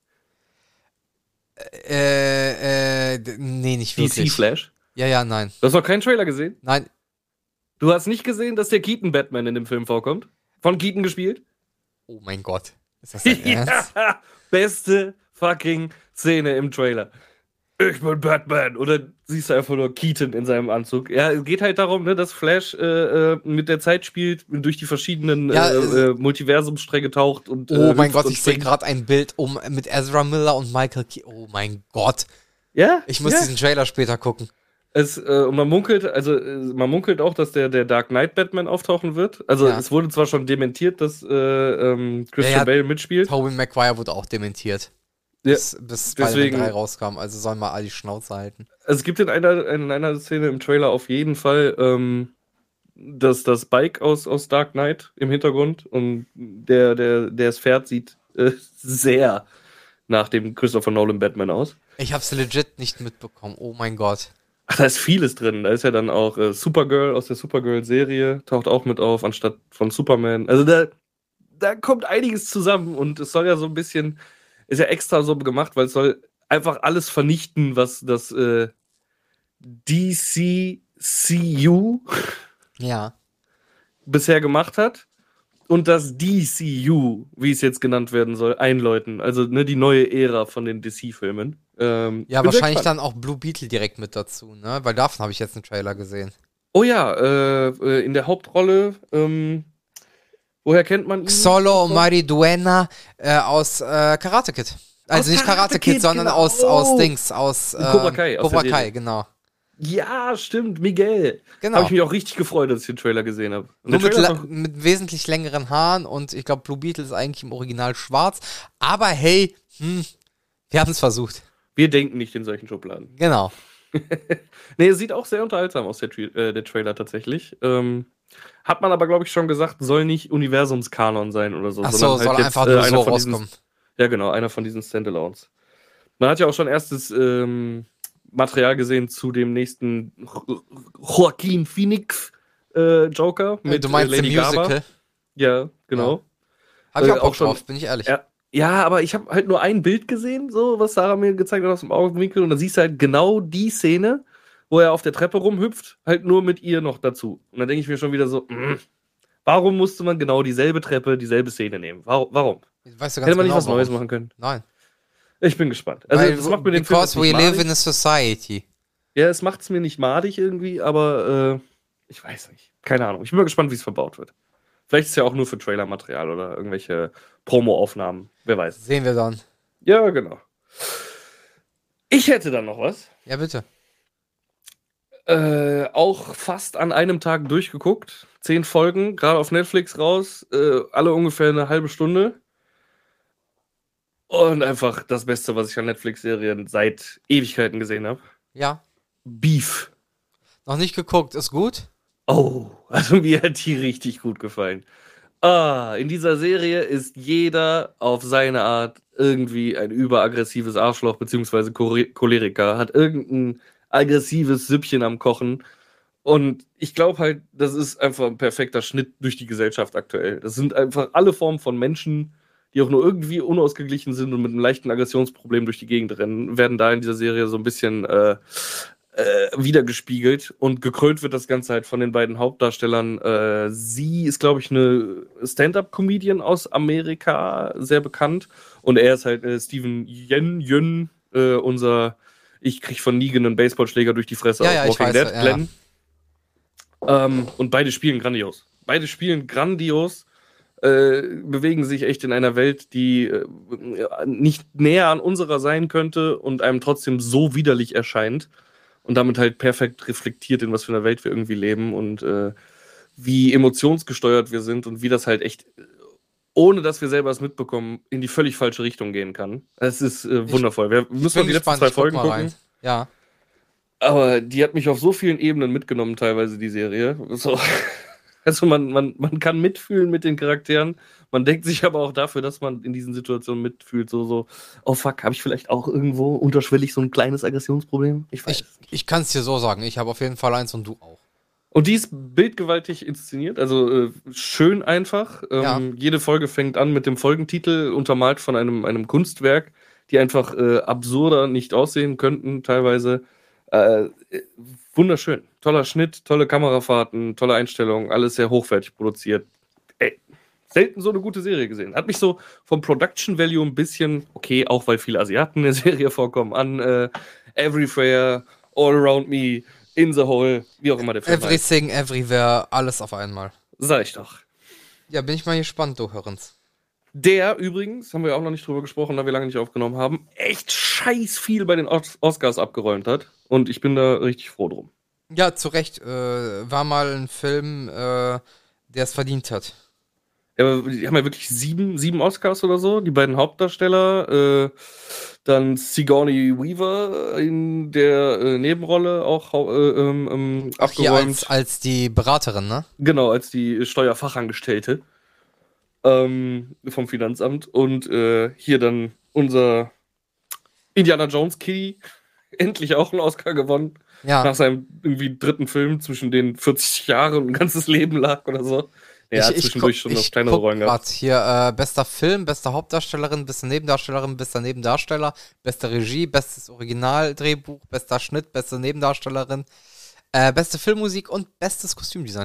Speaker 1: Äh, äh, d- nee, nicht
Speaker 2: D
Speaker 1: wirklich.
Speaker 2: C Flash.
Speaker 1: Ja, ja, nein.
Speaker 2: Du hast noch keinen Trailer gesehen?
Speaker 1: Nein,
Speaker 2: Du hast nicht gesehen, dass der Keaton Batman in dem Film vorkommt? Von Keaton gespielt?
Speaker 1: oh mein Gott. Ist das dein Ernst?
Speaker 2: Ja, beste fucking Szene im Trailer. Ich bin Batman. Oder siehst du einfach nur Keaton in seinem Anzug. Ja, es geht halt darum, ne, dass Flash äh, äh, mit der Zeit spielt, durch die verschiedenen
Speaker 1: Ja,
Speaker 2: äh,
Speaker 1: es-
Speaker 2: äh, Multiversumstränge taucht und.
Speaker 1: Oh
Speaker 2: äh,
Speaker 1: mein
Speaker 2: hüpft
Speaker 1: Gott,
Speaker 2: und
Speaker 1: ich sehe
Speaker 2: springt.
Speaker 1: gerade ein Bild um, mit Ezra Miller und Michael Ke Oh mein Gott.
Speaker 2: Ja?
Speaker 1: Ich muss
Speaker 2: ja.
Speaker 1: diesen Trailer später gucken.
Speaker 2: Es, äh, und man munkelt, also äh, man munkelt auch, dass der, der Dark Knight Batman auftauchen wird. Also
Speaker 1: Ja.
Speaker 2: es wurde zwar schon dementiert, dass äh, ähm, Christian
Speaker 1: Ja, ja.
Speaker 2: Bale mitspielt.
Speaker 1: Tobey Maguire wurde auch dementiert.
Speaker 2: Ja,
Speaker 1: Bis, bis Spider-Man
Speaker 2: deswegen-
Speaker 1: drei rauskam. Also sollen mal all die Schnauze halten.
Speaker 2: Also es gibt in einer, in einer Szene im Trailer auf jeden Fall ähm, das, das Bike aus, aus Dark Knight im Hintergrund und der, der, der es fährt, sieht äh, sehr nach dem Christopher Nolan Batman aus.
Speaker 1: Ich hab's legit nicht mitbekommen. Oh mein Gott.
Speaker 2: Ach, da ist vieles drin. Da ist ja dann auch äh, Supergirl aus der Supergirl-Serie, taucht auch mit auf, anstatt von Superman. Also da, da kommt einiges zusammen und es soll ja so ein bisschen, ist ja extra so gemacht, weil es soll einfach alles vernichten, was das äh, D C C U
Speaker 1: Ja.
Speaker 2: bisher gemacht hat und das D C U, wie es jetzt genannt werden soll, einläuten. Also ne, die neue Ära von den D C-Filmen. Ähm,
Speaker 1: Ja,
Speaker 2: bin sehr
Speaker 1: wahrscheinlich
Speaker 2: gespannt.
Speaker 1: dann auch Blue Beetle direkt mit dazu, ne? Weil davon habe ich jetzt einen Trailer gesehen.
Speaker 2: Oh ja, äh, äh, in der Hauptrolle, ähm, woher kennt man ihn?
Speaker 1: Solo Mariduena äh, aus äh, Karate Kid. Also
Speaker 2: Aus
Speaker 1: nicht Karate
Speaker 2: Karate
Speaker 1: Kid,
Speaker 2: Kid,
Speaker 1: sondern
Speaker 2: genau.
Speaker 1: aus, aus Dings, aus ähm,
Speaker 2: Cobra Kai, aus
Speaker 1: Cobra
Speaker 2: der
Speaker 1: Kai,
Speaker 2: Serie.
Speaker 1: genau.
Speaker 2: Ja, stimmt, Miguel.
Speaker 1: Genau.
Speaker 2: Habe ich mich auch richtig gefreut, als ich den Trailer gesehen habe. Und
Speaker 1: Nur
Speaker 2: der
Speaker 1: mit,
Speaker 2: Trailer
Speaker 1: la-
Speaker 2: ist auch-
Speaker 1: mit wesentlich längeren Haaren und ich glaube, Blue Beetle ist eigentlich im Original schwarz. Aber hey, hm, wir haben es versucht.
Speaker 2: wir denken nicht in solchen Schubladen.
Speaker 1: Genau.
Speaker 2: Nee, es sieht auch sehr unterhaltsam aus, der, Tra äh, der Trailer tatsächlich. Ähm, hat man aber, glaube ich, schon gesagt, soll nicht Universumskanon sein oder so.
Speaker 1: Ach so,
Speaker 2: sondern halt
Speaker 1: soll
Speaker 2: jetzt,
Speaker 1: einfach
Speaker 2: äh,
Speaker 1: nur
Speaker 2: einer
Speaker 1: so
Speaker 2: von diesen-
Speaker 1: rauskommen.
Speaker 2: Ja, genau, einer von diesen Standalones. Man hat ja auch schon erstes ähm, Material gesehen zu dem nächsten Jo- Joaquin Phoenix äh, Joker mit
Speaker 1: du meinst
Speaker 2: äh,
Speaker 1: im
Speaker 2: Lady Gaga.
Speaker 1: Musical?
Speaker 2: Ja, genau.
Speaker 1: Hab ich
Speaker 2: Äh,
Speaker 1: auch
Speaker 2: auch
Speaker 1: Bock
Speaker 2: schon-
Speaker 1: drauf, bin ich ehrlich.
Speaker 2: Ja, ja, aber ich habe halt nur ein Bild gesehen, so was Sarah mir gezeigt hat aus dem Augenwinkel, und dann siehst du halt genau die Szene, wo er auf der Treppe rumhüpft, halt nur mit ihr noch dazu. Und dann denke ich mir schon wieder so, mh, warum musste man genau dieselbe Treppe, dieselbe Szene nehmen? Warum? warum?
Speaker 1: Weißt du ganz
Speaker 2: Hätte man
Speaker 1: genau,
Speaker 2: nicht was
Speaker 1: warum.
Speaker 2: Neues machen können?
Speaker 1: Nein.
Speaker 2: Ich bin gespannt. Also
Speaker 1: Weil,
Speaker 2: das macht mir den Film
Speaker 1: because
Speaker 2: jetzt nicht
Speaker 1: we live
Speaker 2: madig.
Speaker 1: in a society.
Speaker 2: Ja, es macht es mir nicht madig irgendwie, aber äh, ich weiß nicht. Keine Ahnung. Ich bin mal gespannt, wie es verbaut wird. Vielleicht ist es ja auch nur für Trailermaterial oder irgendwelche Promo-Aufnahmen. Wer weiß.
Speaker 1: Sehen wir dann.
Speaker 2: Ja, genau. Ich hätte dann noch was.
Speaker 1: Ja, bitte.
Speaker 2: Äh, auch fast an einem Tag durchgeguckt. Zehn Folgen, gerade auf Netflix raus. Äh, alle ungefähr eine halbe Stunde. Und einfach das Beste, was ich an Netflix-Serien seit Ewigkeiten gesehen habe.
Speaker 1: Ja.
Speaker 2: Beef.
Speaker 1: Noch nicht geguckt, ist gut?
Speaker 2: Oh, also mir hat die richtig gut gefallen. Ah, in dieser Serie ist jeder auf seine Art irgendwie ein überaggressives Arschloch beziehungsweise Choleriker, hat irgendein aggressives Süppchen am Kochen. Und ich glaube halt, das ist einfach ein perfekter Schnitt durch die Gesellschaft aktuell. Das sind einfach alle Formen von Menschen, die auch nur irgendwie unausgeglichen sind und mit einem leichten Aggressionsproblem durch die Gegend rennen, werden da in dieser Serie so ein bisschen äh, äh, wiedergespiegelt. Und gekrönt wird das Ganze halt von den beiden Hauptdarstellern. Äh, sie ist, glaube ich, eine Stand-Up-Comedian aus Amerika, sehr bekannt. Und er ist halt äh, Steven Yeun, Yeun äh, unser Ich krieg von Negan einen Baseballschläger durch die Fresse
Speaker 1: Ja,
Speaker 2: aus
Speaker 1: ja, ich
Speaker 2: Walking
Speaker 1: weiß,
Speaker 2: Dead,
Speaker 1: ja.
Speaker 2: Glenn. Ähm, und beide spielen grandios. Beide spielen grandios. Äh, bewegen sich echt in einer Welt, die äh, nicht näher an unserer sein könnte und einem trotzdem so widerlich erscheint und damit halt perfekt reflektiert, in was für einer Welt wir irgendwie leben und äh, wie emotionsgesteuert wir sind und wie das halt echt, ohne dass wir selber es mitbekommen, in die völlig falsche Richtung gehen kann. Es ist äh, wundervoll. Wir müssen mal die letzten zwei Folgen gucken. Rein.
Speaker 1: Ja.
Speaker 2: Aber die hat mich auf so vielen Ebenen mitgenommen, teilweise die Serie. So. Also man, man, man kann mitfühlen mit den Charakteren, man denkt sich aber auch dafür, dass man in diesen Situationen mitfühlt, so, so, oh fuck, habe ich vielleicht auch irgendwo unterschwellig so ein kleines Aggressionsproblem? Ich weiß
Speaker 1: Ich, ich kann es dir so sagen, ich habe auf jeden Fall eins und du auch.
Speaker 2: Und die ist bildgewaltig inszeniert, also äh, schön einfach. Ähm,
Speaker 1: Ja.
Speaker 2: Jede Folge fängt an mit dem Folgentitel, untermalt von einem, einem Kunstwerk, die einfach äh, absurder nicht aussehen könnten, teilweise. Äh, wunderschön. Toller Schnitt, tolle Kamerafahrten, tolle Einstellungen, alles sehr hochwertig produziert. Ey, selten so eine gute Serie gesehen. Hat mich so vom Production Value ein bisschen, okay, auch weil viele Asiaten in der Serie vorkommen, an äh, Everywhere, All Around Me, In the Hole, wie auch immer der Film heißt.
Speaker 1: Everything, Everywhere, alles auf einmal.
Speaker 2: Sag ich doch.
Speaker 1: Ja, bin ich mal gespannt, du Hörens.
Speaker 2: Der übrigens, haben wir auch noch nicht drüber gesprochen, da wir lange nicht aufgenommen haben, echt scheiß viel bei den Os- Oscars abgeräumt hat. Und ich bin da richtig froh drum.
Speaker 1: Ja, zu Recht. Äh, war mal ein Film, äh, der es verdient hat.
Speaker 2: Ja, die haben ja wirklich sieben, sieben Oscars oder so. Die beiden Hauptdarsteller. Äh, dann Sigourney Weaver in der äh, Nebenrolle auch äh, ähm, ähm,
Speaker 1: Ach, hier
Speaker 2: abgeräumt.
Speaker 1: als, als die Beraterin, ne?
Speaker 2: Genau, als die Steuerfachangestellte ähm, vom Finanzamt. Und äh, hier dann unser Indiana Jones Kitty. Endlich auch einen Oscar gewonnen.
Speaker 1: Ja.
Speaker 2: Nach seinem irgendwie dritten Film, zwischen den vierzig Jahren und ein ganzes Leben lag oder so. Er hat zwischendurch schon noch kleinere Rollen gehabt.
Speaker 1: Hier, äh, bester Film, beste Hauptdarstellerin, beste Nebendarstellerin, bester Nebendarsteller, beste Regie, bestes Originaldrehbuch, bester Schnitt, beste Nebendarstellerin, äh, beste Filmmusik und bestes Kostümdesign.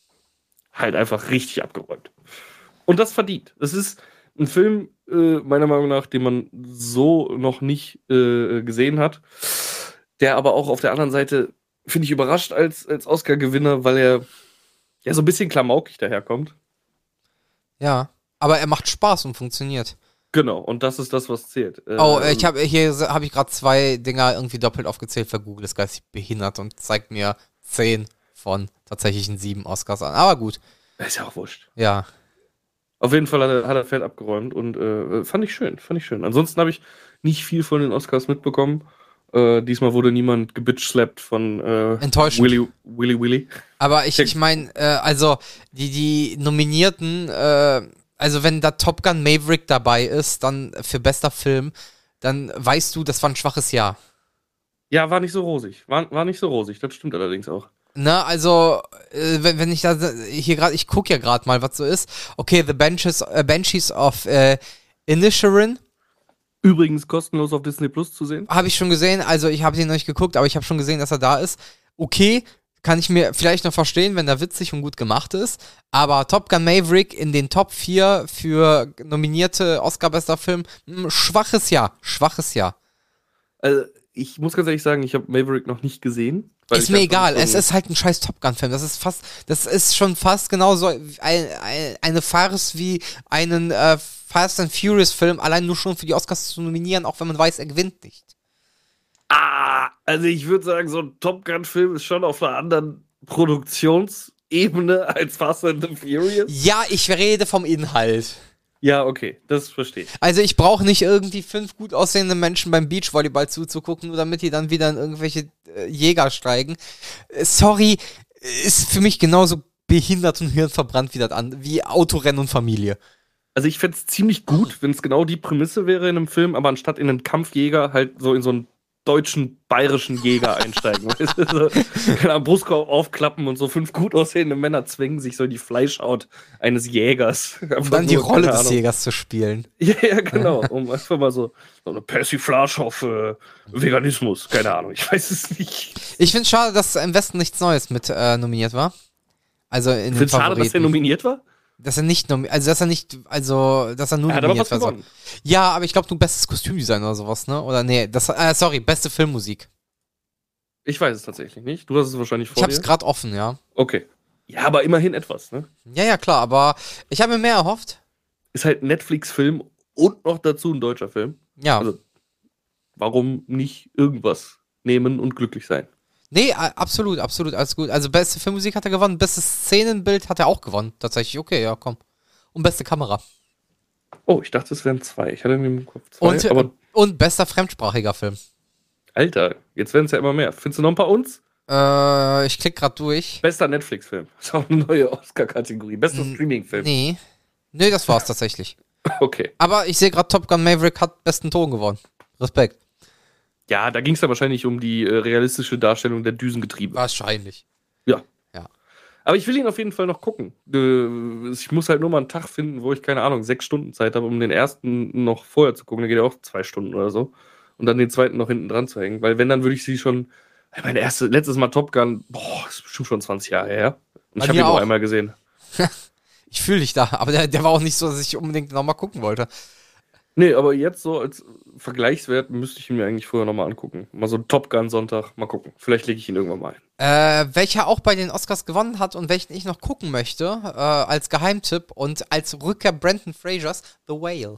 Speaker 2: Halt einfach richtig abgeräumt. Und das verdient. Es ist ein Film, äh, meiner Meinung nach, den man so noch nicht äh, gesehen hat, der aber auch auf der anderen Seite, finde ich, überrascht als, als Oscar-Gewinner, weil er ja so ein bisschen klamaukig daherkommt.
Speaker 1: Ja, aber er macht Spaß und funktioniert.
Speaker 2: Genau, und das ist das, was zählt. Äh,
Speaker 1: Oh, ich habe hier habe ich gerade zwei Dinger irgendwie doppelt aufgezählt, weil Google ist geistig behindert und zeigt mir zehn von tatsächlichen sieben Oscars an. Aber gut.
Speaker 2: Ist ja auch wurscht.
Speaker 1: Ja.
Speaker 2: Auf jeden Fall hat er, hat er Feld abgeräumt und äh, fand ich schön, fand ich schön. Ansonsten habe ich nicht viel von den Oscars mitbekommen. Äh, diesmal wurde niemand gebitchslappt von äh,
Speaker 1: Enttäuschend.
Speaker 2: Willy Willy Willy.
Speaker 1: Aber ich, ich meine, äh, also die, die Nominierten, äh, also wenn da Top Gun Maverick dabei ist, dann für bester Film, dann weißt du, das war ein schwaches Jahr.
Speaker 2: Ja, war nicht so rosig. War, war nicht so rosig, das stimmt allerdings auch.
Speaker 1: Ne, also, äh, wenn, wenn ich da hier gerade, ich gucke ja gerade mal, was so ist. Okay, The Benches, äh, Banshees of äh, Inisherin.
Speaker 2: Übrigens kostenlos auf Disney Plus zu sehen.
Speaker 1: Habe ich schon gesehen, also ich habe den noch nicht geguckt, aber ich habe schon gesehen, dass er da ist. Okay, kann ich mir vielleicht noch verstehen, wenn er witzig und gut gemacht ist. Aber Top Gun Maverick in den Top vier für nominierte Oscar-bester Film, mh, schwaches Jahr, schwaches Jahr.
Speaker 2: Also, ich muss ganz ehrlich sagen, ich habe Maverick noch nicht gesehen.
Speaker 1: Ist mir egal, es ist halt ein scheiß Top Gun-Film. Das ist fast, das ist schon fast genauso ein, ein, eine Farce wie einen äh, Fast and Furious-Film, allein nur schon für die Oscars zu nominieren, auch wenn man weiß, er gewinnt nicht.
Speaker 2: Ah, Also ich würde sagen, so ein Top Gun-Film ist schon auf einer anderen Produktionsebene als Fast and the Furious.
Speaker 1: Ja, ich rede vom Inhalt.
Speaker 2: Ja, okay, das verstehe ich.
Speaker 1: Also ich brauche nicht irgendwie fünf gut aussehende Menschen beim Beachvolleyball zuzugucken, nur damit die dann wieder in irgendwelche äh, Jäger steigen. Äh, sorry, ist für mich genauso behindert und hirnverbrannt wie das an, wie Autorennen und Familie.
Speaker 2: Also ich fände es ziemlich gut, wenn es genau die Prämisse wäre in einem Film, aber anstatt in einen Kampfjäger halt so in so einen deutschen, bayerischen Jäger einsteigen. Weißt du, so, kann am Brustkorb aufklappen und so fünf gut aussehende Männer zwingen sich so in die Fleischhaut eines Jägers.
Speaker 1: Um dann die Rolle des Jägers zu spielen.
Speaker 2: Ja, ja, genau. Um einfach mal so, so eine Persiflage auf äh, Veganismus. Keine Ahnung, ich weiß es nicht.
Speaker 1: Ich finde es schade, dass im Westen nichts Neues mit äh, nominiert war. Also in
Speaker 2: Ich
Speaker 1: den
Speaker 2: finde es schade, dass er nominiert war.
Speaker 1: Dass er nicht nominiert, also dass er nicht, also dass er nur
Speaker 2: Er hat aber
Speaker 1: nominiert
Speaker 2: was
Speaker 1: war.
Speaker 2: gewonnen.
Speaker 1: Ja, aber ich glaube, du bestes Kostümdesign oder sowas, ne? Oder nee, das, äh, sorry, beste Filmmusik.
Speaker 2: Ich weiß es tatsächlich nicht. Du hast es wahrscheinlich vor
Speaker 1: Ich hab's
Speaker 2: dir.
Speaker 1: gerade offen, ja.
Speaker 2: Okay. Ja, aber immerhin etwas, ne?
Speaker 1: Ja, ja, klar, aber ich habe mir mehr erhofft.
Speaker 2: Ist halt ein Netflix-Film und noch dazu ein deutscher Film.
Speaker 1: Ja.
Speaker 2: Also, warum nicht irgendwas nehmen und glücklich sein?
Speaker 1: Nee, a- absolut, absolut, alles gut. Also beste Filmmusik hat er gewonnen, bestes Szenenbild hat er auch gewonnen. Tatsächlich, okay, ja, komm. Und beste Kamera.
Speaker 2: Oh, ich dachte, es wären zwei. Ich hatte im Kopf zwei.
Speaker 1: Und,
Speaker 2: aber,
Speaker 1: und bester fremdsprachiger Film.
Speaker 2: Alter, jetzt werden es ja immer mehr. Findest du noch ein paar uns?
Speaker 1: Äh, ich klick grad durch.
Speaker 2: Bester Netflix-Film. Das ist auch eine neue Oscar-Kategorie. Bester
Speaker 1: N-
Speaker 2: Streaming-Film.
Speaker 1: Nee. Nee, das war's tatsächlich.
Speaker 2: Okay.
Speaker 1: Aber ich sehe gerade, Top Gun Maverick hat besten Ton gewonnen. Respekt.
Speaker 2: Ja, da ging es ja wahrscheinlich um die äh, realistische Darstellung der Düsengetriebe.
Speaker 1: Wahrscheinlich.
Speaker 2: Ja.
Speaker 1: Ja.
Speaker 2: Aber ich will ihn auf jeden Fall noch gucken. Äh, ich muss halt nur mal einen Tag finden, wo ich, keine Ahnung, sechs Stunden Zeit habe, um den ersten noch vorher zu gucken. Der geht ja auch zwei Stunden oder so. Und dann den zweiten noch hinten dran zu hängen. Weil wenn, dann würde ich sie schon. Mein erste, letztes Mal Top Gun, boah, ist bestimmt schon zwanzig Jahre her. Und
Speaker 1: Bei
Speaker 2: ich habe
Speaker 1: mir
Speaker 2: ihn nur
Speaker 1: auch.
Speaker 2: einmal gesehen.
Speaker 1: Ich fühle dich da, aber der, der war auch nicht so, dass ich unbedingt nochmal gucken wollte.
Speaker 2: Nee, aber jetzt so als Vergleichswert müsste ich ihn mir eigentlich vorher nochmal angucken. Mal so ein Top Gun Sonntag, mal gucken. Vielleicht lege ich ihn irgendwann mal ein.
Speaker 1: Äh, welcher auch bei den Oscars gewonnen hat und welchen ich noch gucken möchte, äh, als Geheimtipp und als Rückkehr Brendan Frasers, The Whale.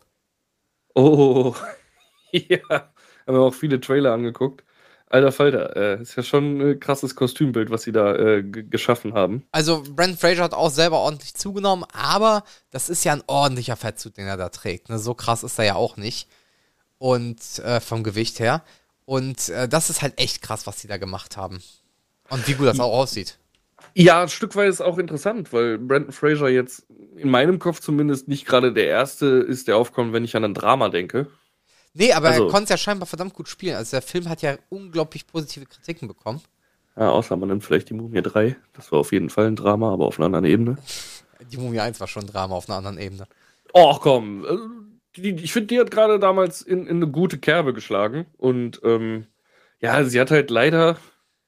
Speaker 2: Oh, ja. Haben wir auch viele Trailer angeguckt. Alter Falter, äh, ist ja schon ein krasses Kostümbild, was sie da äh, g- geschaffen haben.
Speaker 1: Also Brendan Fraser hat auch selber ordentlich zugenommen, aber das ist ja ein ordentlicher Fettsuit, den er da trägt. Ne? So krass ist er ja auch nicht. Und äh, vom Gewicht her. Und äh, das ist halt echt krass, was sie da gemacht haben. Und wie gut das auch aussieht.
Speaker 2: Ja, ein Stück weit ist auch interessant, weil Brendan Fraser jetzt in meinem Kopf zumindest nicht gerade der Erste ist, der aufkommt, wenn ich an ein Drama denke.
Speaker 1: Nee, aber
Speaker 2: Also-
Speaker 1: er konnte es ja scheinbar verdammt gut spielen. Also der Film hat ja unglaublich positive Kritiken bekommen.
Speaker 2: Ja, außer man nimmt vielleicht die Mumie drei. Das war auf jeden Fall ein Drama, aber auf einer anderen Ebene.
Speaker 1: Die Mumie eins war schon ein Drama auf einer anderen Ebene.
Speaker 2: Och komm, äh, die, ich finde, die hat gerade damals in, in eine gute Kerbe geschlagen. Und ähm, ja, sie hat halt leider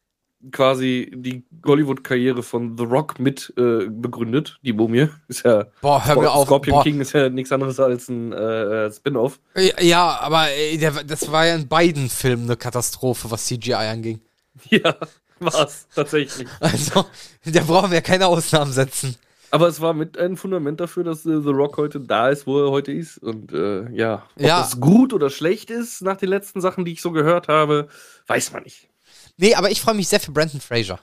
Speaker 2: quasi die Hollywood-Karriere von The Rock mit äh, begründet. Die Mumie ist ja.
Speaker 1: Boah, hör mir auf.
Speaker 2: Scorpion
Speaker 1: Boah.
Speaker 2: King ist ja nichts anderes als ein äh, Spin-off.
Speaker 1: Ja, aber ey, der, das war ja in beiden Filmen eine Katastrophe, was C G I anging.
Speaker 2: Ja, war's tatsächlich.
Speaker 1: Also, da brauchen wir keine Ausnahmen setzen.
Speaker 2: Aber es war mit ein Fundament dafür, dass äh, The Rock heute da ist, wo er heute ist. Und äh, ja, ob
Speaker 1: Ja.
Speaker 2: das gut oder schlecht ist, nach den letzten Sachen, die ich so gehört habe, weiß man nicht.
Speaker 1: Nee, aber ich freue mich sehr für Brendan Fraser.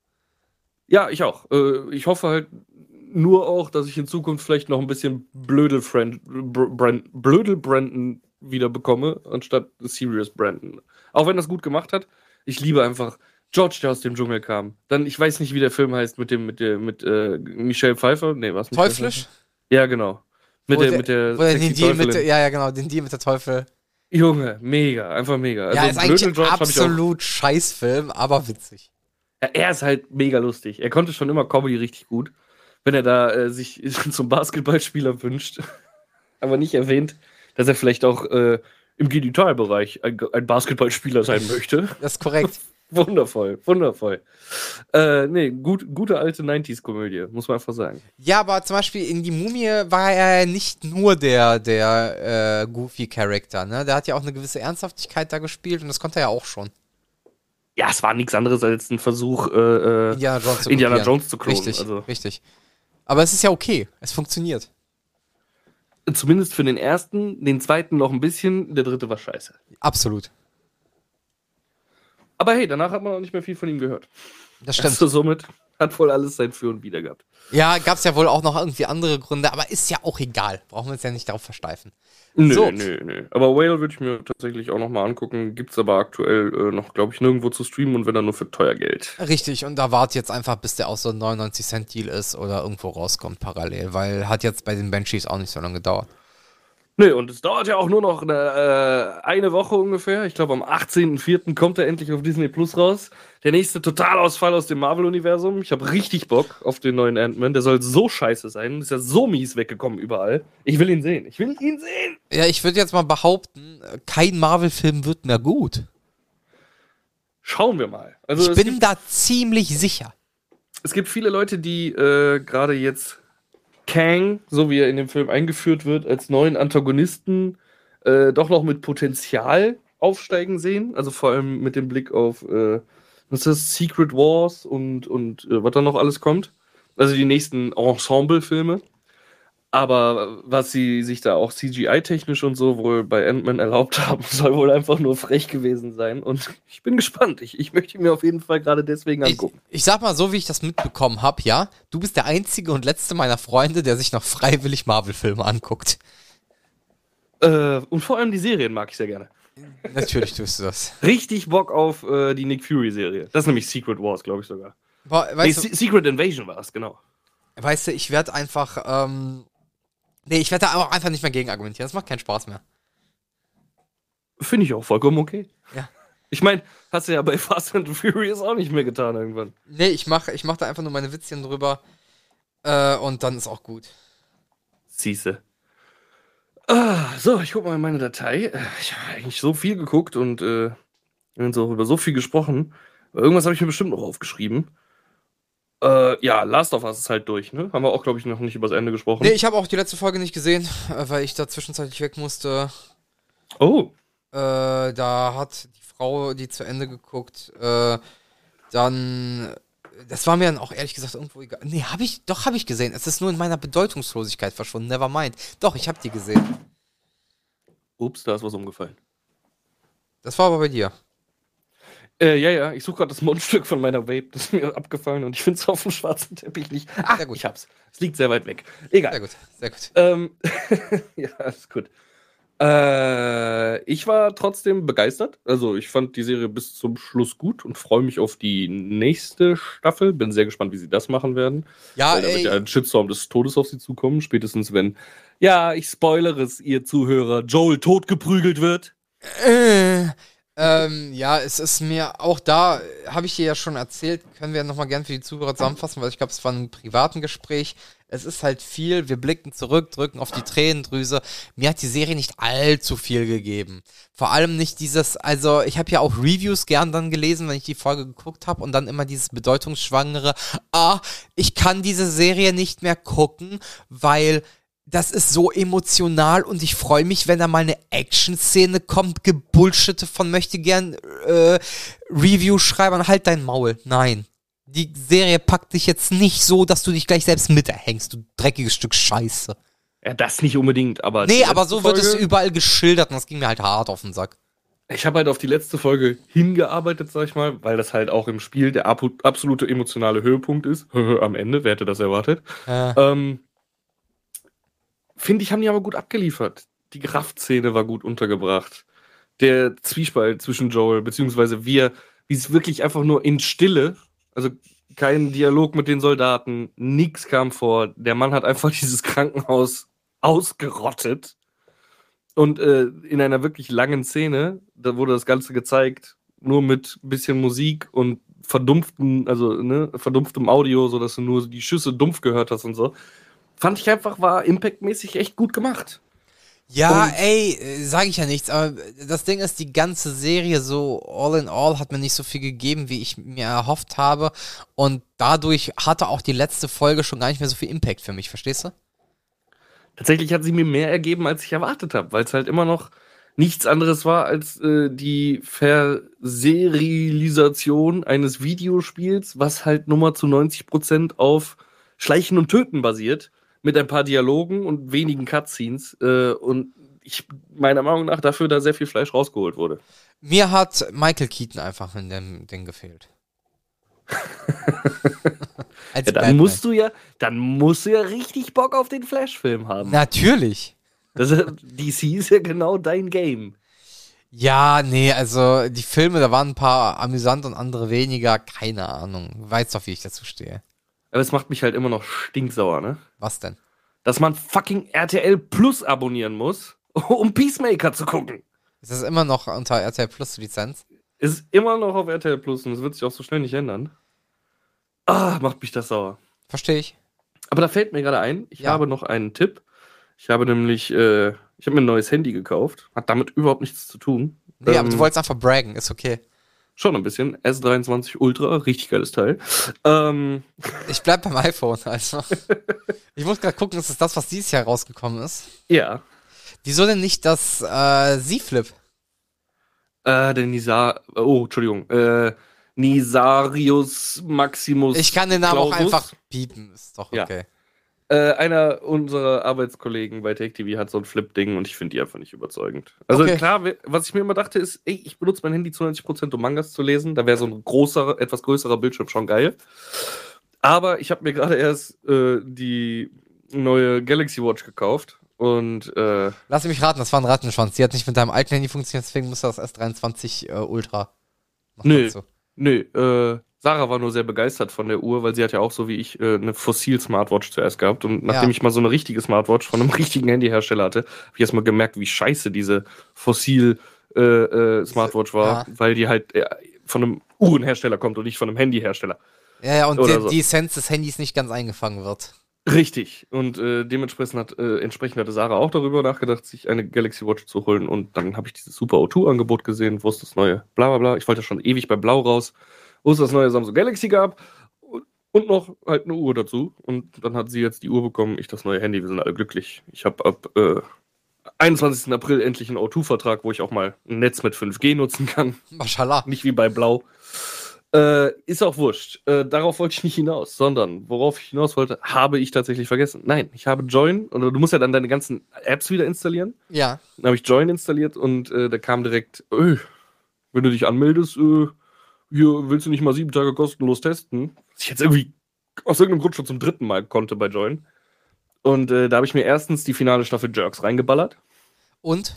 Speaker 2: Ja, ich auch. Äh, ich hoffe halt nur auch, dass ich in Zukunft vielleicht noch ein bisschen Blödel, Friend, Br Brand, Blödel Brandon wieder bekomme, anstatt Serious Brandon. Auch wenn das gut gemacht hat. Ich liebe einfach George, der aus dem Dschungel kam. Dann, ich weiß nicht, wie der Film heißt, mit dem, mit der, mit äh, Michelle Pfeiffer. Nee, was? Michelle
Speaker 1: Teuflisch?
Speaker 2: Pfeiffer? Ja, genau. Mit
Speaker 1: Wo
Speaker 2: der,
Speaker 1: der-
Speaker 2: mit der
Speaker 1: Wo er
Speaker 2: sexy
Speaker 1: den Deal mit,
Speaker 2: Teufelin.
Speaker 1: ja, ja, genau, den Deal mit der Teufel.
Speaker 2: Junge, mega, einfach mega.
Speaker 1: ja, ist
Speaker 2: Blödel
Speaker 1: eigentlich ein
Speaker 2: George hab ich auch.
Speaker 1: absolut Scheißfilm, aber witzig.
Speaker 2: Ja, er ist halt mega lustig. Er konnte schon immer Comedy richtig gut. Wenn er da äh, sich zum Basketballspieler wünscht, aber nicht erwähnt, dass er vielleicht auch äh, im Genitalbereich ein, ein Basketballspieler sein möchte.
Speaker 1: Das ist korrekt.
Speaker 2: Wundervoll, wundervoll. Äh, nee, gut, gute alte neunziger-Komödie, muss man einfach sagen.
Speaker 1: Ja, aber zum Beispiel in Die Mumie war er ja nicht nur der, der äh, Goofy-Charakter, ne? Der hat ja auch eine gewisse Ernsthaftigkeit da gespielt und das konnte er ja auch schon.
Speaker 2: Ja, es war nichts anderes als ein Versuch, äh, äh,
Speaker 1: Indiana Jones zu
Speaker 2: Indiana
Speaker 1: kopieren.
Speaker 2: Jones zu klonen.
Speaker 1: Richtig,
Speaker 2: Also,
Speaker 1: richtig. Aber es ist ja okay, es funktioniert.
Speaker 2: zumindest für den ersten, den zweiten noch ein bisschen, der dritte war scheiße.
Speaker 1: Absolut.
Speaker 2: Aber hey, danach hat man auch nicht mehr viel von ihm gehört.
Speaker 1: Das stimmt.
Speaker 2: Also somit hat wohl alles sein Für und Wider gehabt.
Speaker 1: Ja, gab's ja wohl auch noch irgendwie andere Gründe, aber ist ja auch egal. Brauchen wir uns ja nicht darauf versteifen.
Speaker 2: Nö,
Speaker 1: So.
Speaker 2: nö, nö. Aber Whale würde ich mir tatsächlich auch nochmal angucken. Gibt's aber aktuell äh, noch, glaube ich, nirgendwo zu streamen und wenn dann nur für teuer Geld.
Speaker 1: Richtig, und da wart jetzt einfach, bis der auch so ein neunundneunzig Cent Deal ist oder irgendwo rauskommt parallel, weil hat jetzt bei den Banshees auch nicht so lange gedauert.
Speaker 2: Nö, und es dauert ja auch nur noch eine, äh, eine Woche ungefähr. Ich glaube, am achtzehnten vierten kommt er endlich auf Disney Plus raus. Der nächste Totalausfall aus dem Marvel-Universum. Ich habe richtig Bock auf den neuen Ant-Man. Der soll so scheiße sein. Ist ja so mies weggekommen überall. Ich will ihn sehen. Ich will ihn sehen.
Speaker 1: Ja, ich würde jetzt mal behaupten, kein Marvel-Film wird mehr gut.
Speaker 2: Schauen wir mal. Also,
Speaker 1: ich
Speaker 2: es
Speaker 1: bin
Speaker 2: gibt,
Speaker 1: da ziemlich sicher.
Speaker 2: es gibt viele Leute, die äh, gerade jetzt Kang, so wie er in dem Film eingeführt wird, als neuen Antagonisten äh, doch noch mit Potenzial aufsteigen sehen. Also vor allem mit dem Blick auf äh, was ist das? Secret Wars und, und äh, was da noch alles kommt. Also die nächsten Ensemble-Filme. Aber was sie sich da auch C G I-technisch und so wohl bei Ant-Man erlaubt haben, soll wohl einfach nur frech gewesen sein. Und ich bin gespannt. Ich, ich möchte ihn mir auf jeden Fall gerade deswegen
Speaker 1: Ich,
Speaker 2: angucken.
Speaker 1: ich sag mal so, wie ich das mitbekommen habe, ja, du bist der einzige und letzte meiner Freunde, der sich noch freiwillig Marvel-Filme anguckt.
Speaker 2: Äh, und vor allem die Serien mag ich sehr gerne.
Speaker 1: Natürlich tust du das.
Speaker 2: Richtig Bock auf äh, die Nick Fury-Serie. Das ist nämlich Secret Wars, glaube ich sogar.
Speaker 1: Boah,
Speaker 2: Nee,
Speaker 1: weißt,
Speaker 2: Se-
Speaker 1: du,
Speaker 2: Secret Invasion war es, genau.
Speaker 1: weißt du, ich werde einfach, ähm, nee, ich werde da auch einfach nicht mehr gegen argumentieren. Das macht keinen Spaß mehr.
Speaker 2: Finde ich auch vollkommen okay.
Speaker 1: Ja.
Speaker 2: Ich meine, hast du ja bei Fast and Furious auch nicht mehr getan irgendwann.
Speaker 1: Nee, ich mache ich mach da einfach nur meine Witzchen drüber äh, und dann ist auch gut.
Speaker 2: Siehste. Ah, so, ich guck mal in meine Datei. Äh, Ich habe eigentlich so viel geguckt und äh, und so über so viel gesprochen. Irgendwas habe ich mir bestimmt noch aufgeschrieben. Äh, ja, Last of Us ist halt durch, ne? Haben wir auch, glaube ich, noch nicht über das Ende gesprochen.
Speaker 1: Nee, ich habe auch die letzte Folge nicht gesehen, äh, weil ich da zwischenzeitlich weg musste.
Speaker 2: Oh,
Speaker 1: Äh, da hat die Frau die zu Ende geguckt. Äh, dann, das war mir dann auch ehrlich gesagt irgendwo egal. Nee, habe ich, doch habe ich gesehen. Es ist nur in meiner Bedeutungslosigkeit verschwunden. Never mind. Doch, ich habe die gesehen.
Speaker 2: ups, da ist was umgefallen.
Speaker 1: Das war aber bei dir.
Speaker 2: Äh, ja, ja, ich suche gerade das Mundstück von meiner Vape. Das ist mir abgefallen und ich finde es auf dem schwarzen Teppich nicht. Ah,
Speaker 1: Sehr gut.
Speaker 2: ich hab's. Es liegt sehr weit weg. Egal.
Speaker 1: Sehr gut, sehr gut.
Speaker 2: Ähm, ja, ist gut. Äh, ich war trotzdem begeistert. Also, ich fand die Serie bis zum Schluss gut und freue mich auf die nächste Staffel. Bin sehr gespannt, wie sie das machen werden.
Speaker 1: Ja,
Speaker 2: Weil da wird ja
Speaker 1: ey,
Speaker 2: ein Shitstorm des Todes auf sie zukommen. Spätestens, wenn, ja, ich spoilere es, ihr Zuhörer, Joel totgeprügelt wird.
Speaker 1: Äh, ähm, ja, es ist mir auch da, habe ich dir ja schon erzählt, können wir nochmal gern für die Zuhörer zusammenfassen, weil ich glaube, es war ein privaten Gespräch. Es ist halt viel, wir blicken zurück, drücken auf die Tränendrüse. Mir hat die Serie nicht allzu viel gegeben. Vor allem nicht dieses, also ich habe ja auch Reviews gern dann gelesen, wenn ich die Folge geguckt habe und dann immer dieses bedeutungsschwangere, ah, ich kann diese Serie nicht mehr gucken, weil das ist so emotional und ich freue mich, wenn da mal eine Action-Szene kommt, Gebullshitte von möchte gern äh, Review-Schreibern, halt dein Maul. Nein. Die Serie packt dich jetzt nicht so, dass du dich gleich selbst miterhängst, du dreckiges Stück Scheiße.
Speaker 2: Ja, das nicht unbedingt, aber.
Speaker 1: Nee,
Speaker 2: die
Speaker 1: aber
Speaker 2: letzte
Speaker 1: so wird es
Speaker 2: Folge-
Speaker 1: überall geschildert und das ging mir halt hart auf den Sack.
Speaker 2: Ich habe halt auf die letzte Folge hingearbeitet, sag ich mal, weil das halt auch im Spiel der apu- absolute emotionale Höhepunkt ist. Am Ende, wer hätte das erwartet?
Speaker 1: Äh,
Speaker 2: Ähm, Finde ich, haben die aber gut abgeliefert. Die Kraftszene war gut untergebracht. Der Zwiespalt zwischen Joel, beziehungsweise wir, wie es wirklich einfach nur in Stille, also kein Dialog mit den Soldaten, nix kam vor. Der Mann hat einfach dieses Krankenhaus ausgerottet. Und äh, in einer wirklich langen Szene, da wurde das Ganze gezeigt, nur mit ein bisschen Musik und verdumpften, also ne, verdumpftem Audio, sodass du nur die Schüsse dumpf gehört hast und so. Fand ich einfach, war impactmäßig echt gut gemacht.
Speaker 1: ja,
Speaker 2: Und-
Speaker 1: ey, äh, sag ich ja nichts, aber das Ding ist, die ganze Serie so all in all hat mir nicht so viel gegeben, wie ich mir erhofft habe und dadurch hatte auch die letzte Folge schon gar nicht mehr so viel Impact für mich, verstehst du?
Speaker 2: Tatsächlich hat sie mir mehr ergeben, als ich erwartet habe, weil es halt immer noch nichts anderes war als äh, die Verserialisation eines Videospiels, was halt nur mal zu neunzig Prozent auf Schleichen und Töten basiert, mit ein paar Dialogen und wenigen Cutscenes. Äh, und ich meiner Meinung nach dafür da sehr viel Fleisch rausgeholt wurde.
Speaker 1: Mir hat Michael Keaton einfach in dem Ding gefehlt. Als
Speaker 2: Ja, dann
Speaker 1: Batman.
Speaker 2: musst du ja, dann musst du ja richtig Bock auf den Flash-Film haben.
Speaker 1: Natürlich.
Speaker 2: Das ist, D C ist ja genau dein Game.
Speaker 1: Ja, nee, also die Filme, da waren ein paar amüsant und andere weniger. Keine Ahnung. Weiß doch, wie ich dazu stehe.
Speaker 2: Aber es macht mich halt immer noch stinksauer, ne?
Speaker 1: Was denn?
Speaker 2: Dass man fucking R T L Plus abonnieren muss, um Peacemaker zu gucken.
Speaker 1: Ist das immer noch unter R T L Plus Lizenz?
Speaker 2: Ist immer noch auf R T L Plus und es wird sich auch so schnell nicht ändern. Ah, macht mich das sauer.
Speaker 1: Verstehe ich.
Speaker 2: Aber da fällt mir gerade ein, ich
Speaker 1: Ja.
Speaker 2: habe noch einen Tipp. Ich habe nämlich, äh, ich habe mir ein neues Handy gekauft. Hat damit überhaupt nichts zu tun.
Speaker 1: Nee,
Speaker 2: Ähm,
Speaker 1: aber du wolltest einfach braggen, ist okay.
Speaker 2: Schon ein bisschen. S dreiundzwanzig Ultra, richtig geiles Teil. Ähm,
Speaker 1: Ich bleib beim iPhone, also. Ich muss gerade gucken, ist das das, was dieses Jahr rausgekommen ist?
Speaker 2: ja.
Speaker 1: Wieso denn nicht das äh, Z-Flip?
Speaker 2: Äh, der Nisa, oh, Entschuldigung, äh, Nisarius Maximus
Speaker 1: Ich kann den Namen auch
Speaker 2: Clausus.
Speaker 1: einfach piepen, ist doch
Speaker 2: Ja.
Speaker 1: okay.
Speaker 2: Äh, einer unserer Arbeitskollegen bei TechTV hat so ein Flip-Ding und ich finde die einfach nicht überzeugend. Also
Speaker 1: Okay.
Speaker 2: klar, we- was ich mir immer dachte ist, ey, ich benutze mein Handy zu neunzig Prozent, um Mangas zu lesen. Da wäre so ein großer, etwas größerer Bildschirm schon geil. Aber ich habe mir gerade erst äh, die neue Galaxy Watch gekauft und äh,
Speaker 1: Lass mich raten, das war ein Rattenschwanz. Die hat nicht mit deinem alten Handy funktioniert, deswegen muss das S dreiundzwanzig äh, Ultra noch
Speaker 2: Nö.
Speaker 1: dazu.
Speaker 2: nö, äh, Sarah war nur sehr begeistert von der Uhr, weil sie hat ja auch so wie ich äh, eine Fossil-Smartwatch zuerst gehabt. Und nachdem
Speaker 1: Ja.
Speaker 2: ich mal so eine richtige Smartwatch von einem richtigen Handyhersteller hatte, habe ich erst mal gemerkt, wie scheiße diese Fossil-Smartwatch war,
Speaker 1: Ja.
Speaker 2: weil die halt äh, von einem Uhrenhersteller kommt und nicht von einem Handyhersteller.
Speaker 1: Ja, ja, und
Speaker 2: Oder
Speaker 1: die,
Speaker 2: so.
Speaker 1: die Essenz des Handys nicht ganz eingefangen wird.
Speaker 2: Richtig. Und äh, dementsprechend hat äh, entsprechend hatte Sarah auch darüber nachgedacht, sich eine Galaxy Watch zu holen. Und dann habe ich dieses Super O zwei Angebot gesehen, wo es das neue bla bla bla. Ich wollte schon ewig bei Blau raus, wo es das neue Samsung Galaxy gab. Und, und noch halt eine Uhr dazu. Und dann hat sie jetzt die Uhr bekommen, ich das neue Handy. Wir sind alle glücklich. Ich habe ab äh, einundzwanzigsten April endlich einen O zwei Vertrag, wo ich auch mal ein Netz mit fünf G nutzen kann.
Speaker 1: Mashallah.
Speaker 2: Nicht wie bei Blau. Äh, ist auch wurscht. Äh, darauf wollte ich nicht hinaus, sondern worauf ich hinaus wollte, habe ich tatsächlich vergessen. Nein, ich habe Join, oder du musst ja dann deine ganzen Apps wieder installieren.
Speaker 1: Ja.
Speaker 2: Dann habe ich Join installiert und äh, da kam direkt, äh, wenn du dich anmeldest, äh, hier willst du nicht mal sieben Tage kostenlos testen. Was ich jetzt irgendwie aus irgendeinem Grund schon zum dritten Mal konnte bei Join. Und äh, da habe ich mir erstens die finale Staffel Jerks reingeballert.
Speaker 1: Und?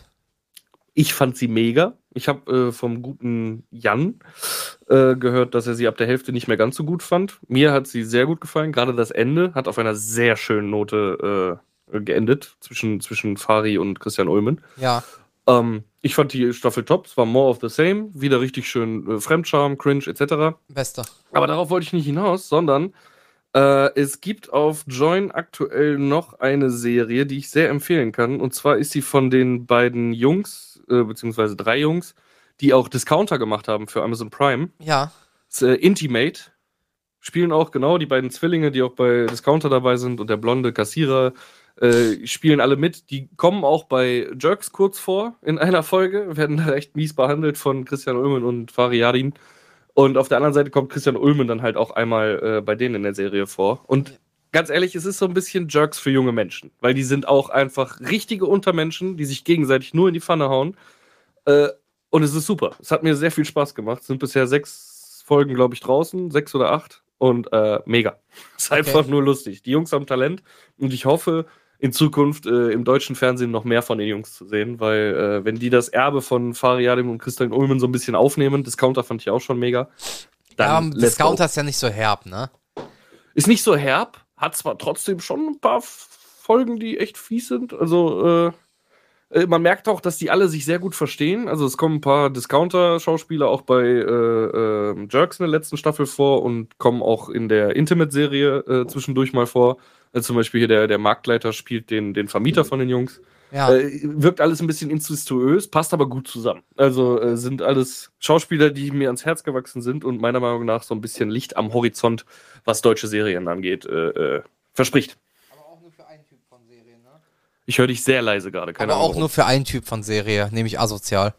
Speaker 2: Ich fand sie mega. Ich habe äh, vom guten Jan äh, gehört, dass er sie ab der Hälfte nicht mehr ganz so gut fand. Mir hat sie sehr gut gefallen. Gerade das Ende hat auf einer sehr schönen Note äh, geendet zwischen, zwischen Fari und Christian Ulmen.
Speaker 1: Ja.
Speaker 2: Ähm, ich fand die Staffel top. Es war more of the same. Wieder richtig schön äh, Fremdscham, Cringe et cetera.
Speaker 1: Bester.
Speaker 2: Aber darauf wollte ich nicht hinaus, sondern äh, es gibt auf Join aktuell noch eine Serie, die ich sehr empfehlen kann. Und zwar ist sie von den beiden Jungs, äh, beziehungsweise drei Jungs, die auch Discounter gemacht haben für Amazon Prime.
Speaker 1: Ja.
Speaker 2: Das, äh, Intimate. Spielen auch genau die beiden Zwillinge, die auch bei Discounter dabei sind und der blonde Kassierer. Äh, spielen alle mit. Die kommen auch bei Jerks kurz vor in einer Folge, werden da echt mies behandelt von Christian Ulmen und Fari Yadin. Und auf der anderen Seite kommt Christian Ulmen dann halt auch einmal äh, bei denen in der Serie vor. Und ganz ehrlich, es ist so ein bisschen Jerks für junge Menschen, weil die sind auch einfach richtige Untermenschen, die sich gegenseitig nur in die Pfanne hauen. Äh, und es ist super. Es hat mir sehr viel Spaß gemacht. Es sind bisher sechs Folgen, glaube ich, draußen, sechs oder acht. Und äh, mega. Es ist einfach nur lustig. Die Jungs haben Talent und ich hoffe, in Zukunft äh, im deutschen Fernsehen noch mehr von den Jungs zu sehen, weil äh, wenn die das Erbe von Fari Yadim und Christian Ulmen so ein bisschen aufnehmen, Discounter fand ich auch schon mega.
Speaker 1: Ja,
Speaker 2: Dann
Speaker 1: aber
Speaker 2: let's
Speaker 1: Discounter
Speaker 2: go.
Speaker 1: ist ja nicht so herb, ne?
Speaker 2: Ist nicht so herb, hat zwar trotzdem schon ein paar Folgen, die echt fies sind. Also äh, äh, man merkt auch, dass die alle sich sehr gut verstehen. Also es kommen ein paar Discounter-Schauspieler auch bei äh, äh, Jerks in der letzten Staffel vor und kommen auch in der Intimate-Serie äh, zwischendurch mal vor. Äh, zum Beispiel hier der, der Marktleiter spielt den, den Vermieter von den Jungs.
Speaker 1: Ja.
Speaker 2: Äh, wirkt alles ein bisschen incestuös, passt aber gut zusammen. Also äh, sind alles Schauspieler, die mir ans Herz gewachsen sind und meiner Meinung nach so ein bisschen Licht am Horizont, was deutsche Serien angeht, äh, äh, verspricht.
Speaker 1: Aber auch nur für einen Typ von Serie, ne?
Speaker 2: Ich höre dich sehr leise gerade. Keine
Speaker 1: Aber
Speaker 2: Ahnung,
Speaker 1: auch nur für einen Typ von Serie, nämlich asozial.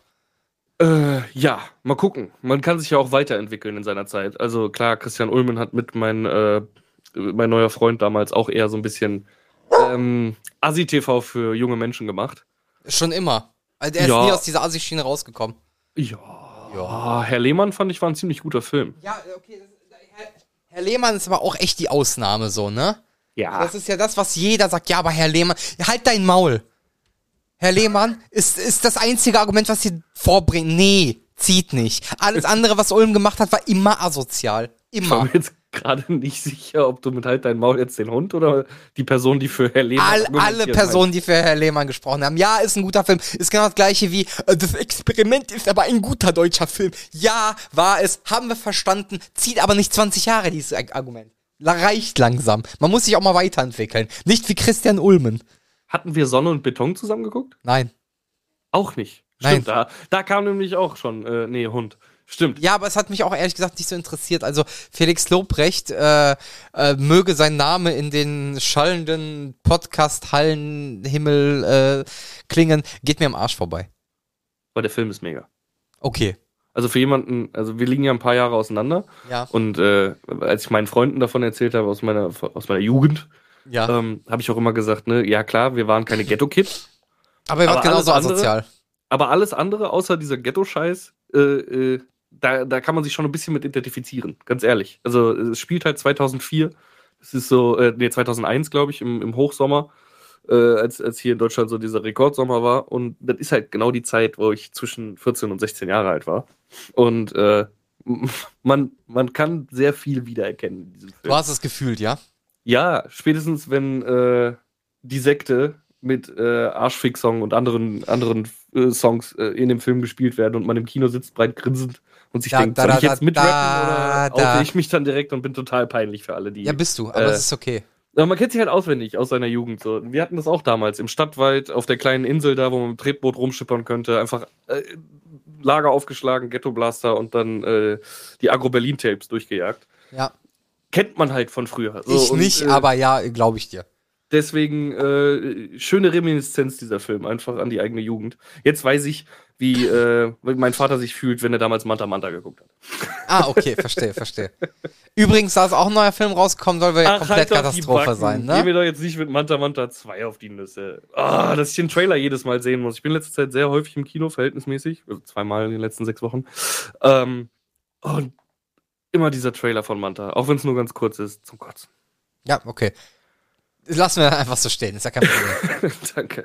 Speaker 2: Äh, ja, mal gucken. Man kann sich ja auch weiterentwickeln in seiner Zeit. Also klar, Christian Ulmen hat mit mein, äh, mein neuer Freund damals auch eher so ein bisschen ähm, Assi-T V für junge Menschen gemacht.
Speaker 1: Schon immer. Also der
Speaker 2: Ja.
Speaker 1: ist nie aus dieser Assi-Schiene rausgekommen.
Speaker 2: Ja. ja. Herr Lehmann fand ich war ein ziemlich guter Film.
Speaker 1: Ja, okay. Das, Herr, Herr Lehmann ist aber auch echt die Ausnahme so, ne?
Speaker 2: Ja.
Speaker 1: Das ist ja das, was jeder sagt. Ja, aber Herr Lehmann, halt dein Maul. Herr Lehmann ist, ist das einzige Argument, was sie vorbringen. Nee, zieht nicht. Alles andere, was Ulm gemacht hat, war immer asozial.
Speaker 2: Ich war
Speaker 1: Immer.
Speaker 2: mir jetzt gerade nicht sicher, ob du mit Halt dein Maul jetzt den Hund oder die Person, die für Herr Lehmann
Speaker 1: All,
Speaker 2: argumentiert
Speaker 1: alle Personen, die für Herr Lehmann gesprochen haben. Ja, ist ein guter Film. Ist genau das gleiche wie, äh, das Experiment ist aber ein guter deutscher Film. Ja, war es. Haben wir verstanden. Zieht aber nicht zwanzig Jahre, dieses Argument. La- Reicht langsam. Man muss sich auch mal weiterentwickeln. Nicht wie Christian Ulmen.
Speaker 2: Hatten wir Sonne und Beton zusammen geguckt?
Speaker 1: Nein.
Speaker 2: Auch nicht.
Speaker 1: Nein.
Speaker 2: Stimmt, da, da kam nämlich auch schon, äh, nee, Hund. Stimmt.
Speaker 1: Ja, aber es hat mich auch ehrlich gesagt nicht so interessiert. Also Felix Lobrecht äh, äh, möge sein Name in den schallenden Podcast-Hallenhimmel äh, klingen. Geht mir am Arsch vorbei.
Speaker 2: Aber der Film ist mega.
Speaker 1: Okay.
Speaker 2: Also für jemanden, also wir liegen ja ein paar Jahre auseinander.
Speaker 1: Ja.
Speaker 2: Und äh, als ich meinen Freunden davon erzählt habe, aus meiner, aus meiner Jugend,
Speaker 1: Ja.
Speaker 2: ähm, habe ich auch immer gesagt, ne, ja klar, wir waren keine Ghetto-Kids.
Speaker 1: aber ihr wart
Speaker 2: aber
Speaker 1: genauso
Speaker 2: alles andere-
Speaker 1: asozial.
Speaker 2: Aber alles andere, außer dieser Ghetto-Scheiß, äh, äh, da, da kann man sich schon ein bisschen mit identifizieren, ganz ehrlich. Also es spielt halt zweitausendvier, es ist so, äh, nee, zweitausendeins, glaube ich, im, im Hochsommer, äh, als, als hier in Deutschland so dieser Rekordsommer war. Und das ist halt genau die Zeit, wo ich zwischen vierzehn und sechzehn Jahre alt war. Und äh, man, man kann sehr viel wiedererkennen in diesem Film.
Speaker 1: Du hast es gefühlt, ja?
Speaker 2: Ja, spätestens wenn äh, die Sekte mit äh, Arschfix-Song und anderen, anderen äh, Songs äh, in dem Film gespielt werden und man im Kino sitzt, breit grinsend und sich
Speaker 1: Da,
Speaker 2: denkt,
Speaker 1: da,
Speaker 2: soll
Speaker 1: da,
Speaker 2: ich jetzt
Speaker 1: da,
Speaker 2: mitrappen
Speaker 1: da,
Speaker 2: oder
Speaker 1: da.
Speaker 2: oute ich mich dann direkt und bin total peinlich für alle, die...
Speaker 1: Ja, bist du, aber
Speaker 2: Äh,
Speaker 1: es ist okay.
Speaker 2: Aber man kennt sich halt auswendig aus seiner Jugend. So. Wir hatten das auch damals im Stadtwald, auf der kleinen Insel da, wo man mit dem Tretboot rumschippern könnte. Einfach äh, Lager aufgeschlagen, Ghetto-Blaster und dann äh, die Agro-Berlin-Tapes durchgejagt.
Speaker 1: Ja.
Speaker 2: Kennt man halt von früher. So,
Speaker 1: Ich
Speaker 2: und,
Speaker 1: nicht,
Speaker 2: äh,
Speaker 1: aber ja, glaube ich dir.
Speaker 2: Deswegen äh, schöne Reminiszenz dieser Film, einfach an die eigene Jugend. Jetzt weiß ich, wie, äh, wie mein Vater sich fühlt, wenn er damals Manta Manta geguckt hat.
Speaker 1: Ah, okay, verstehe, verstehe. Übrigens, da ist auch ein neuer Film rausgekommen, soll wohl ja komplett
Speaker 2: halt doch die
Speaker 1: Katastrophe
Speaker 2: Backen.
Speaker 1: sein,
Speaker 2: Geh
Speaker 1: ne?
Speaker 2: mir doch jetzt nicht mit Manta Manta zwei auf die Nüsse. Ah, dass ich den Trailer jedes Mal sehen muss. Ich bin in letzter Zeit sehr häufig im Kino, verhältnismäßig. Also zweimal in den letzten sechs Wochen. Ähm, und immer dieser Trailer von Manta, auch wenn es nur ganz kurz ist, zum Kotzen.
Speaker 1: Ja, okay. Lassen wir einfach so stehen, ist ja kein Problem.
Speaker 2: Danke.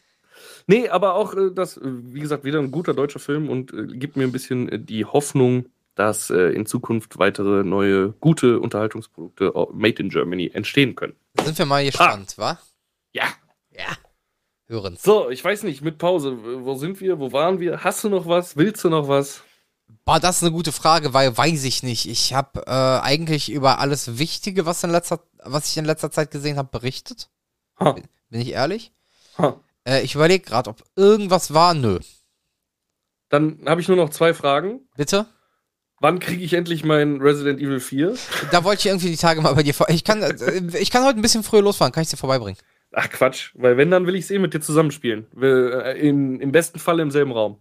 Speaker 2: Nee, aber auch äh, das, äh, wie gesagt, wieder ein guter deutscher Film und äh, gibt mir ein bisschen äh, die Hoffnung, dass äh, in Zukunft weitere neue, gute Unterhaltungsprodukte äh, made in Germany entstehen können.
Speaker 1: Sind wir mal gespannt, wa?
Speaker 2: Ja.
Speaker 1: Ja. Hören's.
Speaker 2: So, ich weiß nicht, mit Pause, w- wo sind wir, wo waren wir? Hast du noch was? Willst du noch was?
Speaker 1: Boah, das ist eine gute Frage, weil weiß ich nicht. Ich habe äh, eigentlich über alles Wichtige, was, in letzter, was ich in letzter Zeit gesehen habe, berichtet.
Speaker 2: Ha.
Speaker 1: Bin ich ehrlich?
Speaker 2: Ha.
Speaker 1: Äh, ich überlege gerade, ob irgendwas war. Nö.
Speaker 2: Dann habe ich nur noch zwei Fragen.
Speaker 1: Bitte?
Speaker 2: Wann kriege ich endlich mein Resident Evil vier?
Speaker 1: Da wollte ich irgendwie die Tage mal bei dir vor. Ich kann, äh, ich kann heute ein bisschen früher losfahren. Kann ich dir vorbeibringen?
Speaker 2: Ach Quatsch, weil wenn, dann will ich es eh mit dir zusammenspielen. Wir, äh, in, Im besten Fall im selben Raum.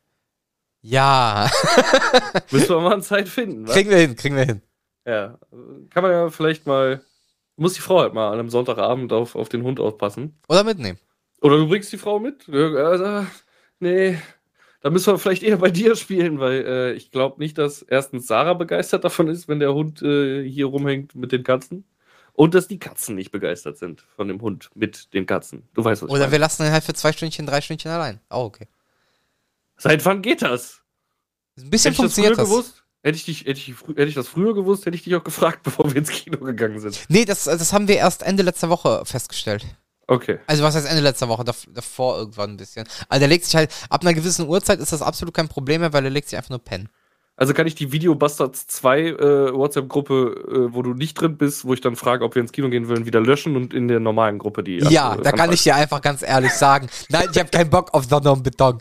Speaker 1: Ja.
Speaker 2: Müssen wir mal Zeit finden, wa?
Speaker 1: Kriegen wir hin, kriegen wir hin.
Speaker 2: Ja, kann man ja vielleicht mal, muss die Frau halt mal an einem Sonntagabend auf, auf den Hund aufpassen.
Speaker 1: Oder mitnehmen.
Speaker 2: Oder du bringst die Frau mit? Ja, also, nee, da müssen wir vielleicht eher bei dir spielen, weil äh, ich glaube nicht, dass erstens Sarah begeistert davon ist, wenn der Hund äh, hier rumhängt mit den Katzen. Und dass die Katzen nicht begeistert sind von dem Hund mit den Katzen. Du weißt, was ich
Speaker 1: Oder
Speaker 2: meine.
Speaker 1: wir lassen ihn halt für zwei Stündchen, drei Stündchen allein. Auch okay.
Speaker 2: Seit wann geht das?
Speaker 1: Ein bisschen
Speaker 2: Hätte ich das früher
Speaker 1: funktioniert das.
Speaker 2: gewusst? Hätte ich, dich, hätte, ich, frü- hätte ich das früher gewusst, hätte ich dich auch gefragt, bevor wir ins Kino gegangen sind.
Speaker 1: Nee, das, das haben wir erst Ende letzter Woche festgestellt.
Speaker 2: Okay.
Speaker 1: Also was heißt Ende letzter Woche? Dav davor irgendwann ein bisschen. Also der legt sich halt, ab einer gewissen Uhrzeit ist das absolut kein Problem mehr, weil er legt sich einfach nur pennen.
Speaker 2: Also kann ich die Video Bastards zwei äh, WhatsApp-Gruppe, äh, wo du nicht drin bist, wo ich dann frage, ob wir ins Kino gehen wollen, wieder löschen und in der normalen Gruppe die...
Speaker 1: Ja,
Speaker 2: äh,
Speaker 1: da kann ich dir einfach ganz ehrlich sagen, nein, ich habe keinen Bock auf Sonne und Beton.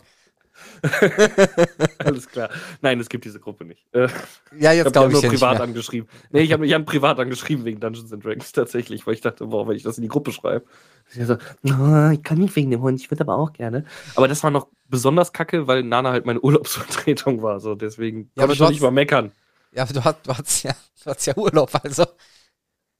Speaker 2: Alles klar. Nein, es gibt diese Gruppe nicht. Äh,
Speaker 1: Ja,
Speaker 2: ich
Speaker 1: jetzt
Speaker 2: habe
Speaker 1: glaube
Speaker 2: nur
Speaker 1: ich ja nicht
Speaker 2: privat
Speaker 1: mehr.
Speaker 2: angeschrieben. Nee, ich habe Jan privat angeschrieben wegen Dungeons and Dragons tatsächlich, weil ich dachte, boah, wenn ich das in die Gruppe schreibe. Ich so, "No, ich kann nicht wegen dem Hund, ich würde aber auch gerne. Aber das war noch besonders kacke, weil Nana halt meine Urlaubsvertretung war. So, deswegen
Speaker 1: Ja, aber
Speaker 2: konnte ich
Speaker 1: du
Speaker 2: noch nicht
Speaker 1: hast-
Speaker 2: mal meckern.
Speaker 1: Ja, aber du hast, du hast ja, du hast ja Urlaub, also.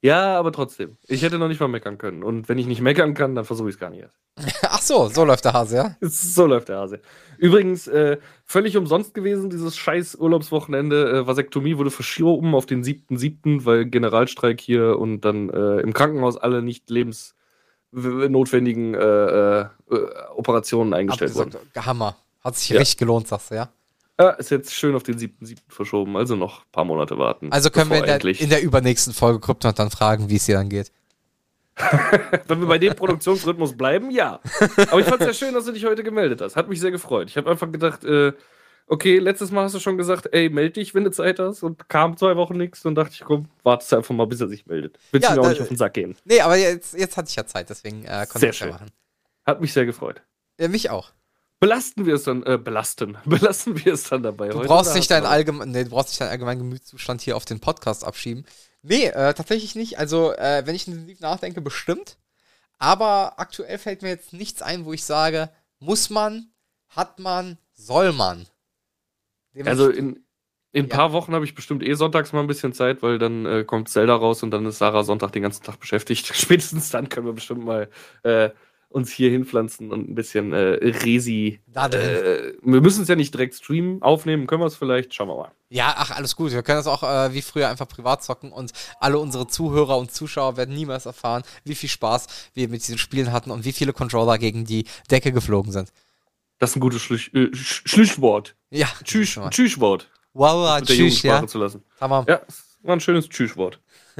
Speaker 2: Ja, aber trotzdem. Ich hätte noch nicht mal meckern können. Und wenn ich nicht meckern kann, dann versuche ich es gar nicht erst.
Speaker 1: Ach so, so läuft der Hase, ja?
Speaker 2: So läuft der Hase. Übrigens, äh, völlig umsonst gewesen, dieses scheiß Urlaubswochenende. Äh, Vasektomie wurde verschoben auf den siebten siebten, weil Generalstreik hier und dann äh, im Krankenhaus alle nicht lebensnotwendigen äh, äh, Operationen eingestellt wurden.
Speaker 1: Abgesagt, Hammer. Hat sich
Speaker 2: Ja.
Speaker 1: richtig gelohnt, sagst du, ja?
Speaker 2: Ja, ist jetzt schön auf den siebten siebten verschoben, also noch ein paar Monate warten.
Speaker 1: Also können wir in der,
Speaker 2: endlich-
Speaker 1: in der übernächsten Folge Krypton dann fragen, wie es dir dann geht.
Speaker 2: Wenn wir bei dem Produktionsrhythmus bleiben, ja. Aber ich fand es sehr schön, dass du dich heute gemeldet hast. Hat mich sehr gefreut. Ich habe einfach gedacht, äh, okay, letztes Mal hast du schon gesagt, ey, melde dich, wenn du Zeit hast. Und kam zwei Wochen nichts. Dann dachte ich, komm, wartest du einfach mal, bis er sich meldet. Willst
Speaker 1: Ja,
Speaker 2: du mir auch
Speaker 1: da-
Speaker 2: nicht auf den Sack gehen.
Speaker 1: Nee, aber jetzt, jetzt hatte ich ja Zeit, deswegen äh, konnte
Speaker 2: Sehr
Speaker 1: ich ja
Speaker 2: schön.
Speaker 1: machen.
Speaker 2: Hat mich sehr gefreut.
Speaker 1: Ja, mich auch.
Speaker 2: Belasten wir es dann, äh, belasten. Belassen wir es dann dabei
Speaker 1: Du
Speaker 2: heute.
Speaker 1: brauchst
Speaker 2: oder
Speaker 1: nicht
Speaker 2: hast
Speaker 1: deinen
Speaker 2: du-
Speaker 1: allgemeinen, nee, du brauchst nicht deinen allgemeinen Gemütszustand hier auf den Podcast abschieben. Nee, äh, tatsächlich nicht. Also, äh, wenn ich intensiv nachdenke, bestimmt. Aber aktuell fällt mir jetzt nichts ein, wo ich sage, muss man, hat man, soll man.
Speaker 2: Also in, in ein
Speaker 1: Ja.
Speaker 2: paar Wochen habe ich bestimmt eh sonntags mal ein bisschen Zeit, weil dann äh, kommt Zelda raus und dann ist Sarah Sonntag den ganzen Tag beschäftigt. Spätestens dann können wir bestimmt mal äh, uns hier hinpflanzen und ein bisschen äh, Resi.
Speaker 1: Da drin.
Speaker 2: Äh, wir müssen es ja nicht direkt streamen, aufnehmen, können wir es vielleicht, schauen wir mal.
Speaker 1: Ja, ach, alles gut. Wir können das auch äh, wie früher einfach privat zocken und alle unsere Zuhörer und Zuschauer werden niemals erfahren, wie viel Spaß wir mit diesen Spielen hatten und wie viele Controller gegen die Decke geflogen sind.
Speaker 2: Das ist ein gutes Schlich äh, Sch Schlichtwort.
Speaker 1: Ja.
Speaker 2: Tschüss, Tschüsswort.
Speaker 1: Wow,
Speaker 2: Mit der
Speaker 1: tschüss,
Speaker 2: Jugendsprache
Speaker 1: ja.
Speaker 2: zu lassen.
Speaker 1: Tamam.
Speaker 2: Ja, das war ein schönes Tschüsswort.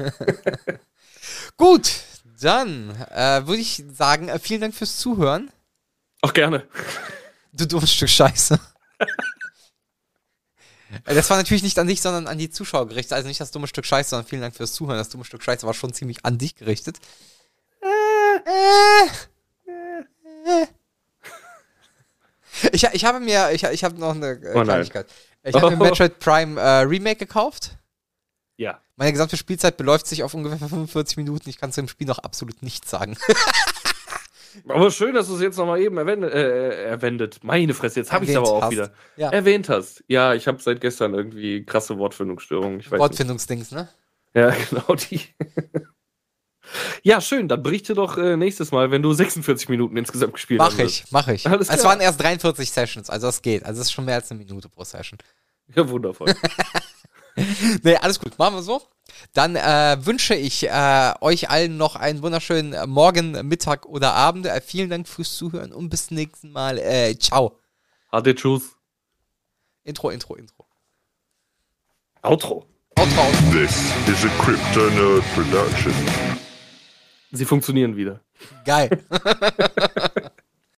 Speaker 1: Gut, dann äh, würde ich sagen, äh, vielen Dank fürs Zuhören.
Speaker 2: Auch gerne.
Speaker 1: Du dummes Stück Scheiße. Äh, Das war natürlich nicht an dich, sondern an die Zuschauer gerichtet. Also nicht das dumme Stück Scheiße, sondern vielen Dank fürs Zuhören. Das dumme Stück Scheiße war schon ziemlich an dich gerichtet. Äh, äh. Ich, ich habe mir, ich, ich habe noch eine äh,
Speaker 2: Oh nein.
Speaker 1: Kleinigkeit. Ich habe mir Metroid Prime äh, Remake gekauft.
Speaker 2: Ja.
Speaker 1: Meine gesamte Spielzeit beläuft sich auf ungefähr fünfundvierzig Minuten. Ich kann zu dem Spiel noch absolut nichts sagen.
Speaker 2: Aber schön, dass du es jetzt nochmal eben erwähnt, äh, erwendet. Meine Fresse, jetzt habe ich es aber
Speaker 1: Erwähnt
Speaker 2: auch
Speaker 1: hast.
Speaker 2: wieder.
Speaker 1: Ja.
Speaker 2: Erwähnt hast. Ja, ich habe seit gestern irgendwie krasse Wortfindungsstörungen. Ich weiß nicht.
Speaker 1: Wortfindungsdings, ne?
Speaker 2: Ja, genau die. Ja, schön. Dann berichte doch äh, nächstes Mal, wenn du sechsundvierzig Minuten insgesamt gespielt hast.
Speaker 1: Mach ich, mach ich.
Speaker 2: Alles
Speaker 1: Es
Speaker 2: klar.
Speaker 1: waren erst dreiundvierzig Sessions, also es geht. Also es ist schon mehr als eine Minute pro Session.
Speaker 2: Ja, wundervoll.
Speaker 1: Nee, alles gut, machen wir so. Dann äh, wünsche ich äh, euch allen noch einen wunderschönen äh, Morgen, Mittag oder Abend. Äh, vielen Dank fürs Zuhören und bis zum nächsten Mal. Äh, ciao.
Speaker 2: Ade, tschüss.
Speaker 1: Intro, Intro, Intro.
Speaker 2: Outro.
Speaker 1: Outro, Outro.
Speaker 3: This is a Crypto Nerd production.
Speaker 2: Sie funktionieren wieder.
Speaker 1: Geil.